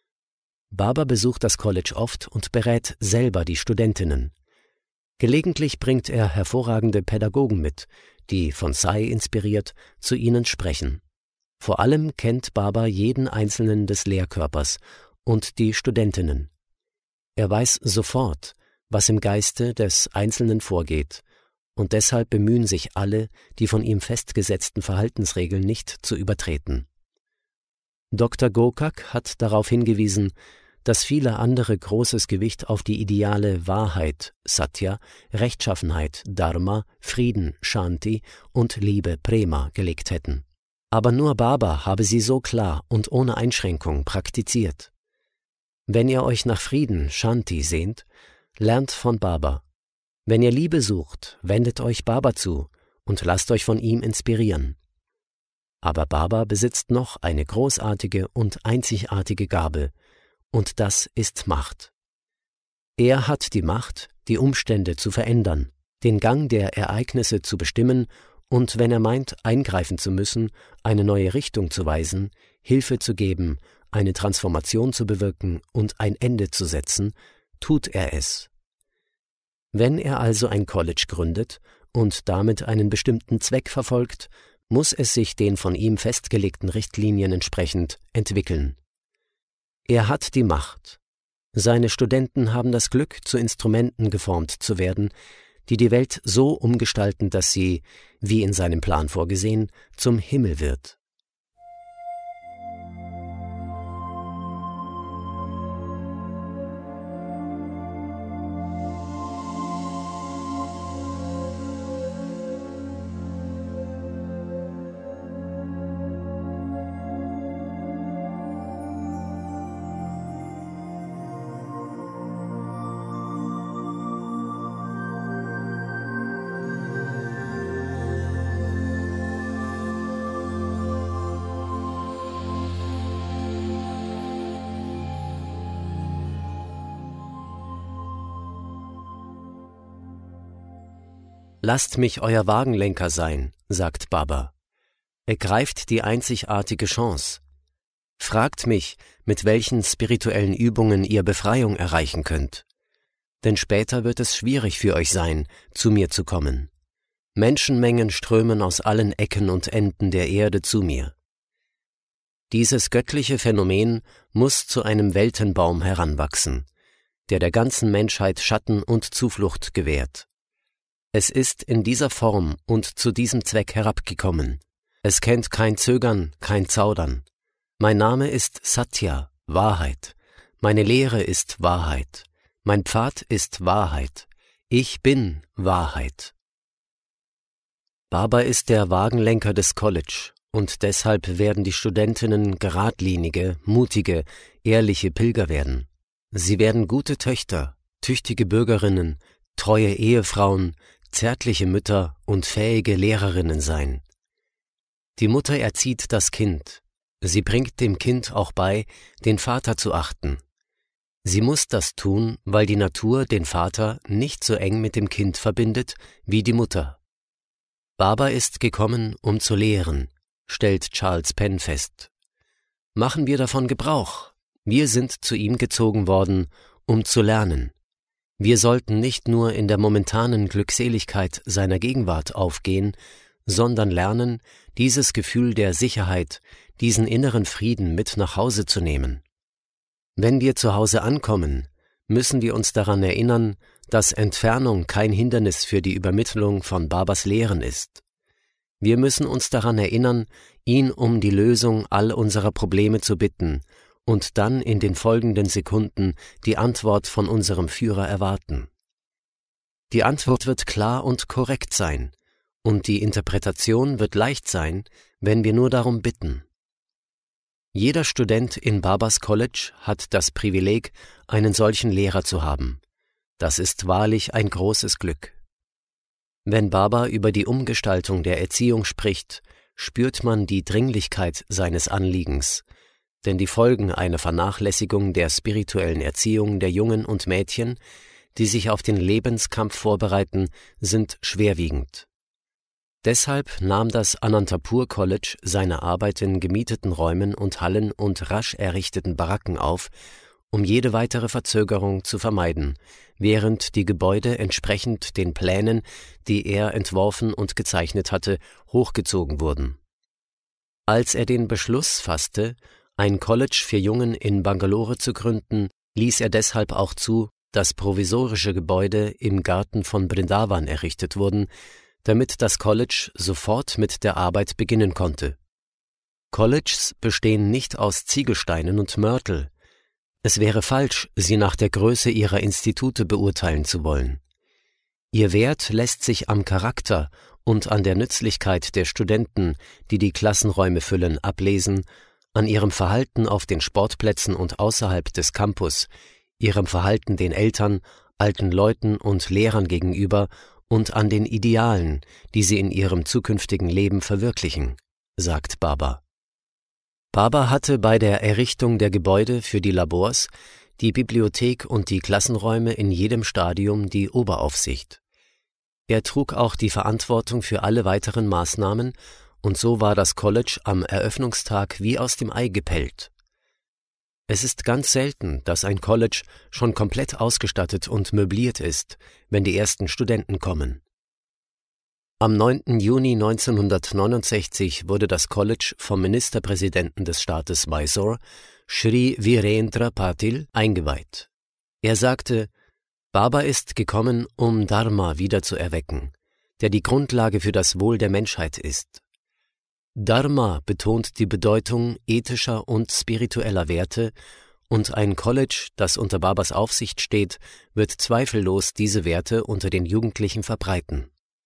Baba besucht das College oft und berät selber die Studentinnen. Gelegentlich bringt er hervorragende Pädagogen mit, die von Sai inspiriert zu ihnen sprechen. Vor allem kennt Baba jeden Einzelnen des Lehrkörpers und die Studentinnen. Er weiß sofort, was im Geiste des Einzelnen vorgeht, und deshalb bemühen sich alle, die von ihm festgesetzten Verhaltensregeln nicht zu übertreten. Dr. Gokak hat darauf hingewiesen, dass viele andere großes Gewicht auf die Ideale Wahrheit, Satya, Rechtschaffenheit, Dharma, Frieden, Shanti und Liebe, Prema, gelegt hätten. Aber nur Baba habe sie so klar und ohne Einschränkung praktiziert. Wenn ihr euch nach Frieden, Shanti, sehnt, lernt von Baba. Wenn ihr Liebe sucht, wendet euch Baba zu und lasst euch von ihm inspirieren. Aber Baba besitzt noch eine großartige und einzigartige Gabe, und das ist Macht. Er hat die Macht, die Umstände zu verändern, den Gang der Ereignisse zu bestimmen und, wenn er meint, eingreifen zu müssen, eine neue Richtung zu weisen, Hilfe zu geben, eine Transformation zu bewirken und ein Ende zu setzen, tut er es. Wenn er also ein College gründet und damit einen bestimmten Zweck verfolgt, muss es sich den von ihm festgelegten Richtlinien entsprechend entwickeln. Er hat die Macht. Seine Studenten haben das Glück, zu Instrumenten geformt zu werden, die die Welt so umgestalten, dass sie, wie in seinem Plan vorgesehen, zum Himmel wird. »Lasst mich euer Wagenlenker sein«, sagt Baba. Ergreift die einzigartige Chance. Fragt mich, mit welchen spirituellen Übungen ihr Befreiung erreichen könnt. Denn später wird es schwierig für euch sein, zu mir zu kommen. Menschenmengen strömen aus allen Ecken und Enden der Erde zu mir. Dieses göttliche Phänomen muss zu einem Weltenbaum heranwachsen, der ganzen Menschheit Schatten und Zuflucht gewährt. Es ist in dieser Form und zu diesem Zweck herabgekommen. Es kennt kein Zögern, kein Zaudern. Mein Name ist Satya, Wahrheit. Meine Lehre ist Wahrheit. Mein Pfad ist Wahrheit. Ich bin Wahrheit. Baba ist der Wagenlenker des College und deshalb werden die Studentinnen geradlinige, mutige, ehrliche Pilger werden. Sie werden gute Töchter, tüchtige Bürgerinnen, treue Ehefrauen, zärtliche Mütter und fähige Lehrerinnen sein. Die Mutter erzieht das Kind. Sie bringt dem Kind auch bei, den Vater zu achten. Sie muss das tun, weil die Natur den Vater nicht so eng mit dem Kind verbindet wie die Mutter. Baba ist gekommen, um zu lehren, stellt Charles Penn fest. Machen wir davon Gebrauch. Wir sind zu ihm gezogen worden, um zu lernen. Wir sollten nicht nur in der momentanen Glückseligkeit seiner Gegenwart aufgehen, sondern lernen, dieses Gefühl der Sicherheit, diesen inneren Frieden mit nach Hause zu nehmen. Wenn wir zu Hause ankommen, müssen wir uns daran erinnern, dass Entfernung kein Hindernis für die Übermittlung von Babas Lehren ist. Wir müssen uns daran erinnern, ihn um die Lösung all unserer Probleme zu bitten und dann in den folgenden Sekunden die Antwort von unserem Führer erwarten. Die Antwort wird klar und korrekt sein, und die Interpretation wird leicht sein, wenn wir nur darum bitten. Jeder Student in Babas College hat das Privileg, einen solchen Lehrer zu haben. Das ist wahrlich ein großes Glück. Wenn Baba über die Umgestaltung der Erziehung spricht, spürt man die Dringlichkeit seines Anliegens, denn die Folgen einer Vernachlässigung der spirituellen Erziehung der Jungen und Mädchen, die sich auf den Lebenskampf vorbereiten, sind schwerwiegend. Deshalb nahm das Anantapur College seine Arbeit in gemieteten Räumen und Hallen und rasch errichteten Baracken auf, um jede weitere Verzögerung zu vermeiden, während die Gebäude entsprechend den Plänen, die er entworfen und gezeichnet hatte, hochgezogen wurden. Als er den Beschluss fasste, ein College für Jungen in Bangalore zu gründen, ließ er deshalb auch zu, dass provisorische Gebäude im Garten von Brindavan errichtet wurden, damit das College sofort mit der Arbeit beginnen konnte. Colleges bestehen nicht aus Ziegelsteinen und Mörtel. Es wäre falsch, sie nach der Größe ihrer Institute beurteilen zu wollen. Ihr Wert lässt sich am Charakter und an der Nützlichkeit der Studenten, die die Klassenräume füllen, ablesen, an ihrem Verhalten auf den Sportplätzen und außerhalb des Campus, ihrem Verhalten den Eltern, alten Leuten und Lehrern gegenüber und an den Idealen, die sie in ihrem zukünftigen Leben verwirklichen, sagt Baba. Baba hatte bei der Errichtung der Gebäude für die Labors, die Bibliothek und die Klassenräume in jedem Stadium die Oberaufsicht. Er trug auch die Verantwortung für alle weiteren Maßnahmen, und so war das College am Eröffnungstag wie aus dem Ei gepellt. Es ist ganz selten, dass ein College schon komplett ausgestattet und möbliert ist, wenn die ersten Studenten kommen. Am 9. Juni 1969 wurde das College vom Ministerpräsidenten des Staates Mysore, Shri Virendra Patil, eingeweiht. Er sagte, Baba ist gekommen, um Dharma wieder zu erwecken, der die Grundlage für das Wohl der Menschheit ist. Dharma betont die Bedeutung ethischer und spiritueller Werte, und ein College, das unter Babas Aufsicht steht, wird zweifellos diese Werte unter den Jugendlichen verbreiten.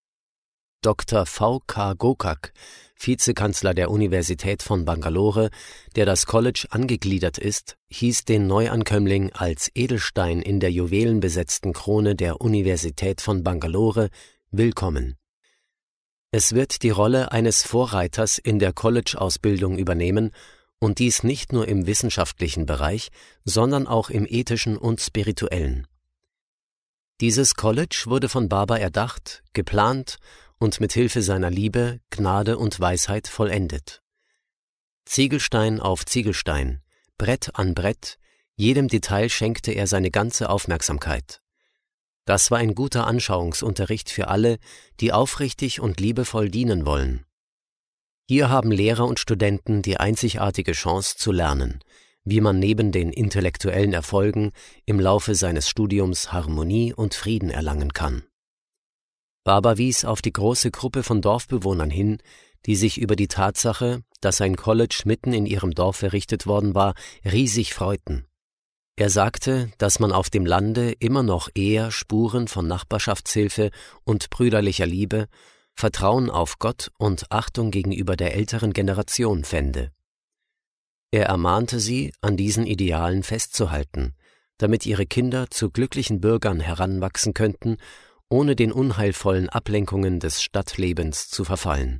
Dr. V.K. Gokak, Vizekanzler der Universität von Bangalore, der das College angegliedert ist, hieß den Neuankömmling als Edelstein in der juwelenbesetzten Krone der Universität von Bangalore willkommen. Es wird die Rolle eines Vorreiters in der College-Ausbildung übernehmen, und dies nicht nur im wissenschaftlichen Bereich, sondern auch im ethischen und spirituellen. Dieses College wurde von Baba erdacht, geplant und mit Hilfe seiner Liebe, Gnade und Weisheit vollendet. Ziegelstein auf Ziegelstein, Brett an Brett, jedem Detail schenkte er seine ganze Aufmerksamkeit. Das war ein guter Anschauungsunterricht für alle, die aufrichtig und liebevoll dienen wollen. Hier haben Lehrer und Studenten die einzigartige Chance zu lernen, wie man neben den intellektuellen Erfolgen im Laufe seines Studiums Harmonie und Frieden erlangen kann. Baba wies auf die große Gruppe von Dorfbewohnern hin, die sich über die Tatsache, dass ein College mitten in ihrem Dorf errichtet worden war, riesig freuten. Er sagte, dass man auf dem Lande immer noch eher Spuren von Nachbarschaftshilfe und brüderlicher Liebe, Vertrauen auf Gott und Achtung gegenüber der älteren Generation fände. Er ermahnte sie, an diesen Idealen festzuhalten, damit ihre Kinder zu glücklichen Bürgern heranwachsen könnten, ohne den unheilvollen Ablenkungen des Stadtlebens zu verfallen.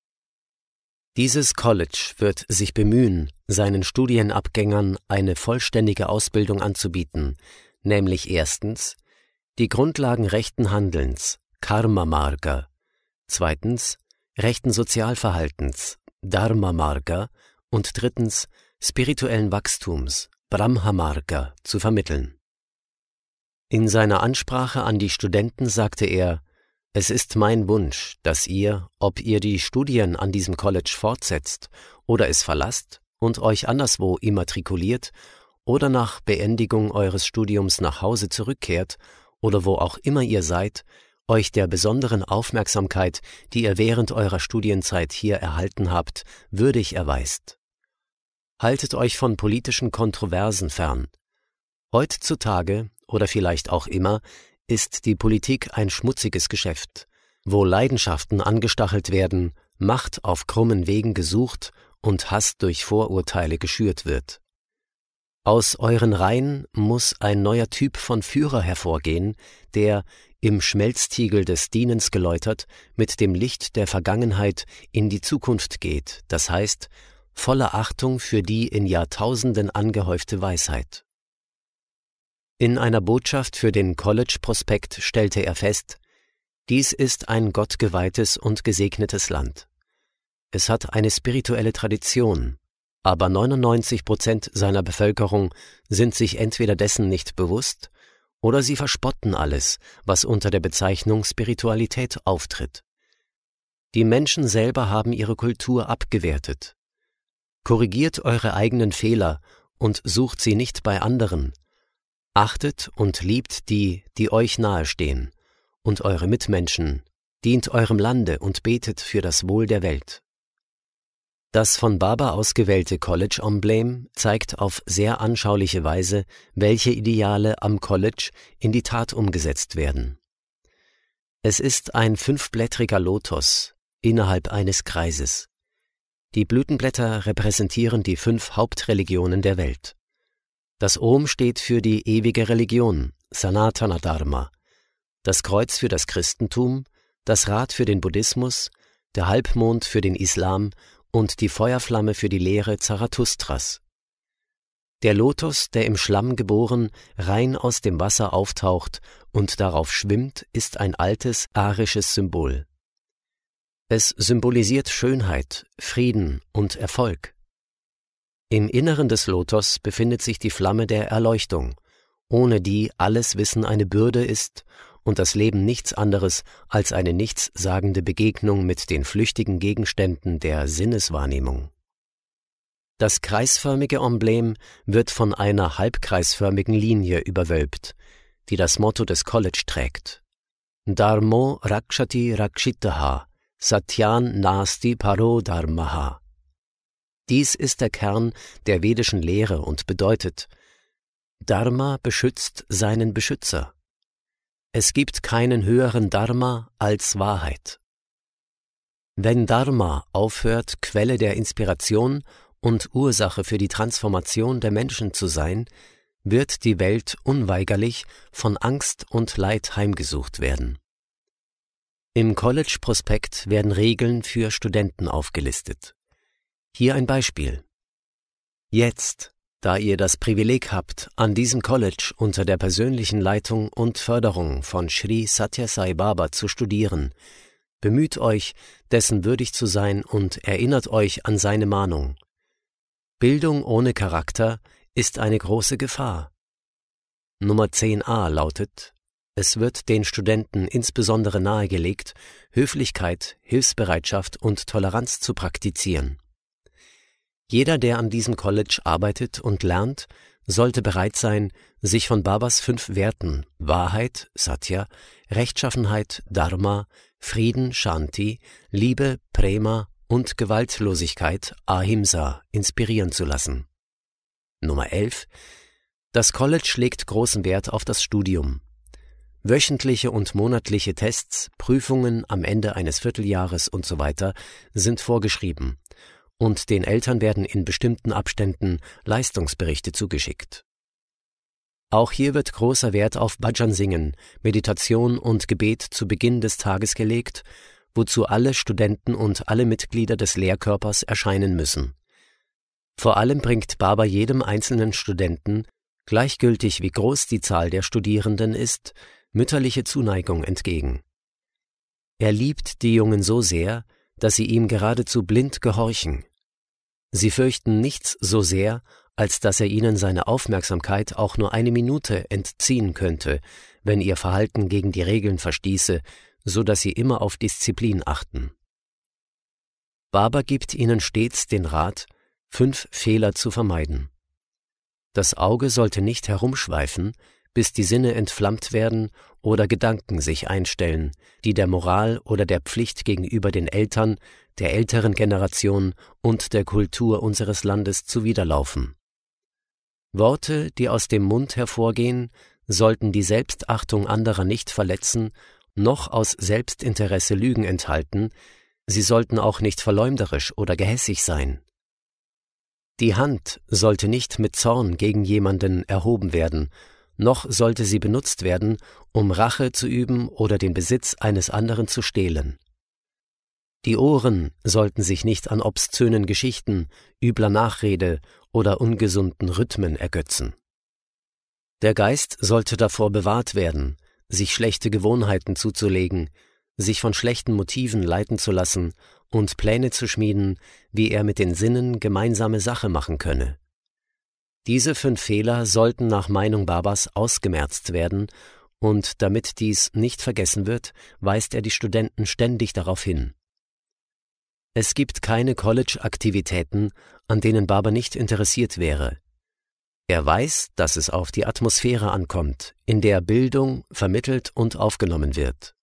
Dieses College wird sich bemühen, seinen Studienabgängern eine vollständige Ausbildung anzubieten, nämlich erstens die Grundlagen rechten Handelns, Karma Marga, zweitens rechten Sozialverhaltens, Dharma Marga und drittens spirituellen Wachstums, Brahma Marga, zu vermitteln. In seiner Ansprache an die Studenten sagte er, es ist mein Wunsch, dass ihr, ob ihr die Studien an diesem College fortsetzt oder es verlasst und euch anderswo immatrikuliert oder nach Beendigung eures Studiums nach Hause zurückkehrt oder wo auch immer ihr seid, euch der besonderen Aufmerksamkeit, die ihr während eurer Studienzeit hier erhalten habt, würdig erweist. Haltet euch von politischen Kontroversen fern. Heutzutage, oder vielleicht auch immer, ist die Politik ein schmutziges Geschäft, wo Leidenschaften angestachelt werden, Macht auf krummen Wegen gesucht und Hass durch Vorurteile geschürt wird. Aus euren Reihen muss ein neuer Typ von Führer hervorgehen, der, im Schmelztiegel des Dienens geläutert, mit dem Licht der Vergangenheit in die Zukunft geht, das heißt, voller Achtung für die in Jahrtausenden angehäufte Weisheit. In einer Botschaft für den College-Prospekt stellte er fest, dies ist ein gottgeweihtes und gesegnetes Land. Es hat eine spirituelle Tradition, aber 99% seiner Bevölkerung sind sich entweder dessen nicht bewusst oder sie verspotten alles, was unter der Bezeichnung Spiritualität auftritt. Die Menschen selber haben ihre Kultur abgewertet. Korrigiert eure eigenen Fehler und sucht sie nicht bei anderen. Achtet und liebt die, die euch nahestehen, und eure Mitmenschen, dient eurem Lande und betet für das Wohl der Welt. Das von Baba ausgewählte College-Emblem zeigt auf sehr anschauliche Weise, welche Ideale am College in die Tat umgesetzt werden. Es ist ein 5-blättriger Lotus innerhalb eines Kreises. Die Blütenblätter repräsentieren die 5 Hauptreligionen der Welt. Das Om steht für die ewige Religion, Sanatana Dharma, das Kreuz für das Christentum, das Rad für den Buddhismus, der Halbmond für den Islam und die Feuerflamme für die Lehre Zarathustras. Der Lotus, der im Schlamm geboren, rein aus dem Wasser auftaucht und darauf schwimmt, ist ein altes arisches Symbol. Es symbolisiert Schönheit, Frieden und Erfolg. Im Inneren des Lotus befindet sich die Flamme der Erleuchtung, ohne die alles Wissen eine Bürde ist und das Leben nichts anderes als eine nichtssagende Begegnung mit den flüchtigen Gegenständen der Sinneswahrnehmung. Das kreisförmige Emblem wird von einer halbkreisförmigen Linie überwölbt, die das Motto des College trägt: Dharmo Rakshati Rakshitaha, Satyan Nasti Paro Dharmaha. Dies ist der Kern der vedischen Lehre und bedeutet: Dharma beschützt seinen Beschützer. Es gibt keinen höheren Dharma als Wahrheit. Wenn Dharma aufhört, Quelle der Inspiration und Ursache für die Transformation der Menschen zu sein, wird die Welt unweigerlich von Angst und Leid heimgesucht werden. Im College-Prospekt werden Regeln für Studenten aufgelistet. Hier ein Beispiel. Jetzt, da ihr das Privileg habt, an diesem College unter der persönlichen Leitung und Förderung von Sri Sathya Sai Baba zu studieren, bemüht euch, dessen würdig zu sein und erinnert euch an seine Mahnung. Bildung ohne Charakter ist eine große Gefahr. Nummer 10a lautet: Es wird den Studenten insbesondere nahegelegt, Höflichkeit, Hilfsbereitschaft und Toleranz zu praktizieren. Jeder, der an diesem College arbeitet und lernt, sollte bereit sein, sich von Babas 5 Werten Wahrheit, Satya, Rechtschaffenheit, Dharma, Frieden, Shanti, Liebe, Prema und Gewaltlosigkeit, Ahimsa, inspirieren zu lassen. Nummer 11. Das College legt großen Wert auf das Studium. Wöchentliche und monatliche Tests, Prüfungen am Ende eines Vierteljahres usw. sind vorgeschrieben, und den Eltern werden in bestimmten Abständen Leistungsberichte zugeschickt. Auch hier wird großer Wert auf Bhajan-Singen, Meditation und Gebet zu Beginn des Tages gelegt, wozu alle Studenten und alle Mitglieder des Lehrkörpers erscheinen müssen. Vor allem bringt Baba jedem einzelnen Studenten, gleichgültig wie groß die Zahl der Studierenden ist, mütterliche Zuneigung entgegen. Er liebt die Jungen so sehr, dass sie ihm geradezu blind gehorchen. Sie fürchten nichts so sehr, als dass er ihnen seine Aufmerksamkeit auch nur eine Minute entziehen könnte, wenn ihr Verhalten gegen die Regeln verstieße, so dass sie immer auf Disziplin achten. Baba gibt ihnen stets den Rat, 5 Fehler zu vermeiden. Das Auge sollte nicht herumschweifen, bis die Sinne entflammt werden oder Gedanken sich einstellen, die der Moral oder der Pflicht gegenüber den Eltern, der älteren Generation und der Kultur unseres Landes zuwiderlaufen. Worte, die aus dem Mund hervorgehen, sollten die Selbstachtung anderer nicht verletzen, noch aus Selbstinteresse Lügen enthalten, sie sollten auch nicht verleumderisch oder gehässig sein. Die Hand sollte nicht mit Zorn gegen jemanden erhoben werden, noch sollte sie benutzt werden, um Rache zu üben oder den Besitz eines anderen zu stehlen. Die Ohren sollten sich nicht an obszönen Geschichten, übler Nachrede oder ungesunden Rhythmen ergötzen. Der Geist sollte davor bewahrt werden, sich schlechte Gewohnheiten zuzulegen, sich von schlechten Motiven leiten zu lassen und Pläne zu schmieden, wie er mit den Sinnen gemeinsame Sache machen könne. Diese 5 Fehler sollten nach Meinung Babas ausgemerzt werden, und damit dies nicht vergessen wird, weist er die Studenten ständig darauf hin. Es gibt keine College-Aktivitäten, an denen Baba nicht interessiert wäre. Er weiß, dass es auf die Atmosphäre ankommt, in der Bildung vermittelt und aufgenommen wird.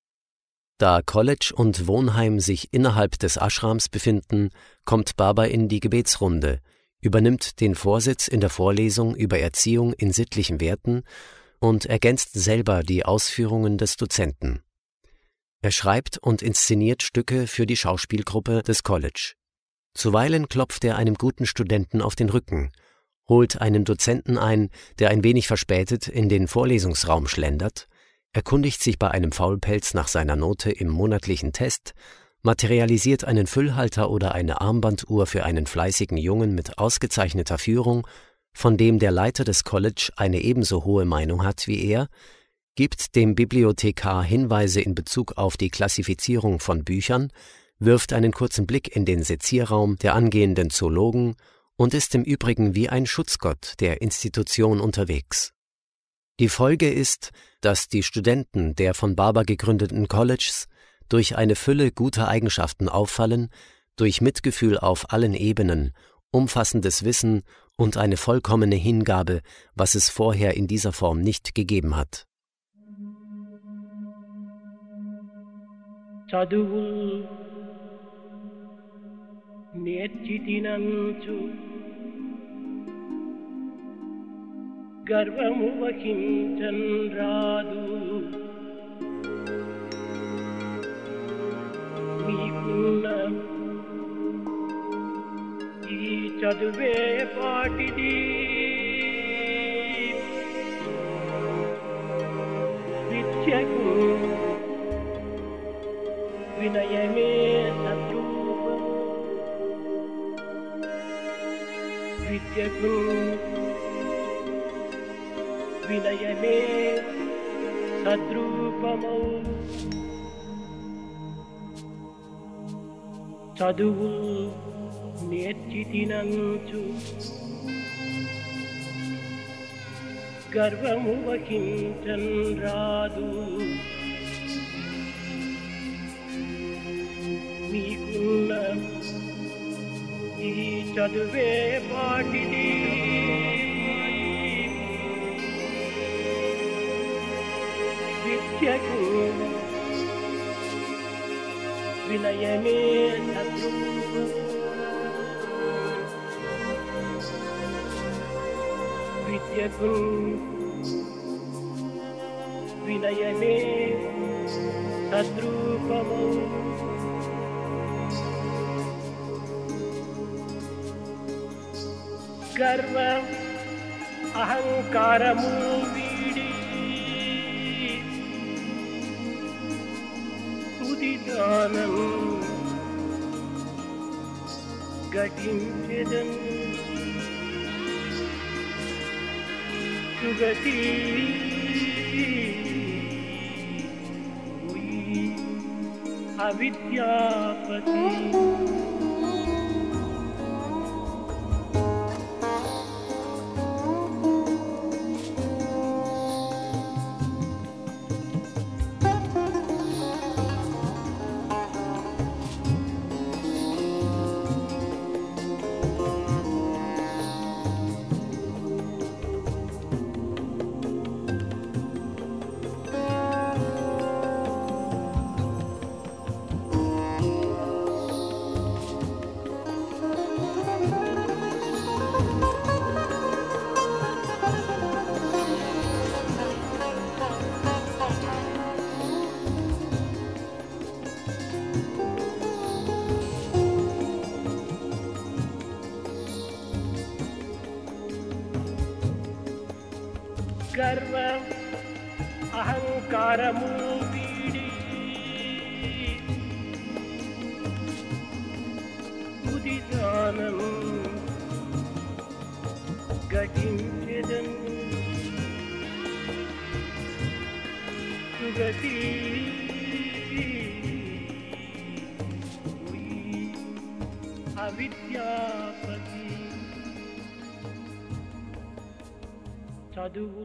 Da College und Wohnheim sich innerhalb des Ashrams befinden, kommt Baba in die Gebetsrunde, übernimmt den Vorsitz in der Vorlesung über Erziehung in sittlichen Werten und ergänzt selber die Ausführungen des Dozenten. Er schreibt und inszeniert Stücke für die Schauspielgruppe des College. Zuweilen klopft er einem guten Studenten auf den Rücken, holt einen Dozenten ein, der ein wenig verspätet in den Vorlesungsraum schlendert, erkundigt sich bei einem Faulpelz nach seiner Note im monatlichen Test, materialisiert einen Füllhalter oder eine Armbanduhr für einen fleißigen Jungen mit ausgezeichneter Führung, von dem der Leiter des College eine ebenso hohe Meinung hat wie er, gibt dem Bibliothekar Hinweise in Bezug auf die Klassifizierung von Büchern, wirft einen kurzen Blick in den Sezierraum der angehenden Zoologen und ist im Übrigen wie ein Schutzgott der Institution unterwegs. Die Folge ist, dass die Studenten der von Baba gegründeten Colleges durch eine Fülle guter Eigenschaften auffallen, durch Mitgefühl auf allen Ebenen, umfassendes Wissen und eine vollkommene Hingabe, was es vorher in dieser Form nicht gegeben hat. చదువుల్ నేర్చితినంచు గర్వము వహించన్ రాదు మీకున్న ఈ చదువే పాటిది విద్యకు వినయమే సద్రూపం విద్యకు వినయమే సద్రూపము చదువు నేర్చితినంచు గర్వము వహించన్ రాదు మీకున్న ఈ చదువే పాటిది విద్యకు వినయమే సద్రూపం విద్యకు వినయమే సద్రూపము గర్వ అహంకారము వీడి ఉదిదానం ఘటించెదన్ సుగతి అవిద్యాపతి గర్వ అహంకారము వీడి ఉదిదానం ఘటించెదన్ సుగతి అవిద్యాపతి చదువు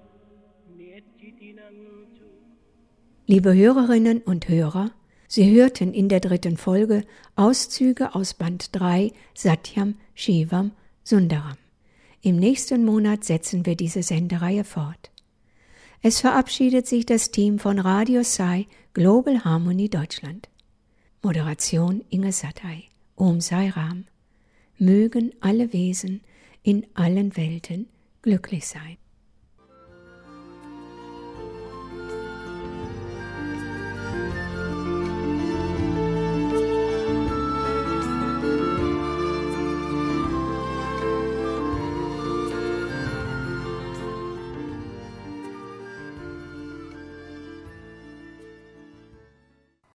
Liebe Hörerinnen und Hörer, Sie hörten in der 3. Folge Auszüge aus Band 3 Satyam Shivam Sundaram. Im nächsten Monat setzen wir diese Sendereihe fort. Es verabschiedet sich das Team von Radio Sai Global Harmony Deutschland. Moderation Inge Sattai. Om Sai Ram. Mögen alle Wesen in allen Welten glücklich sein.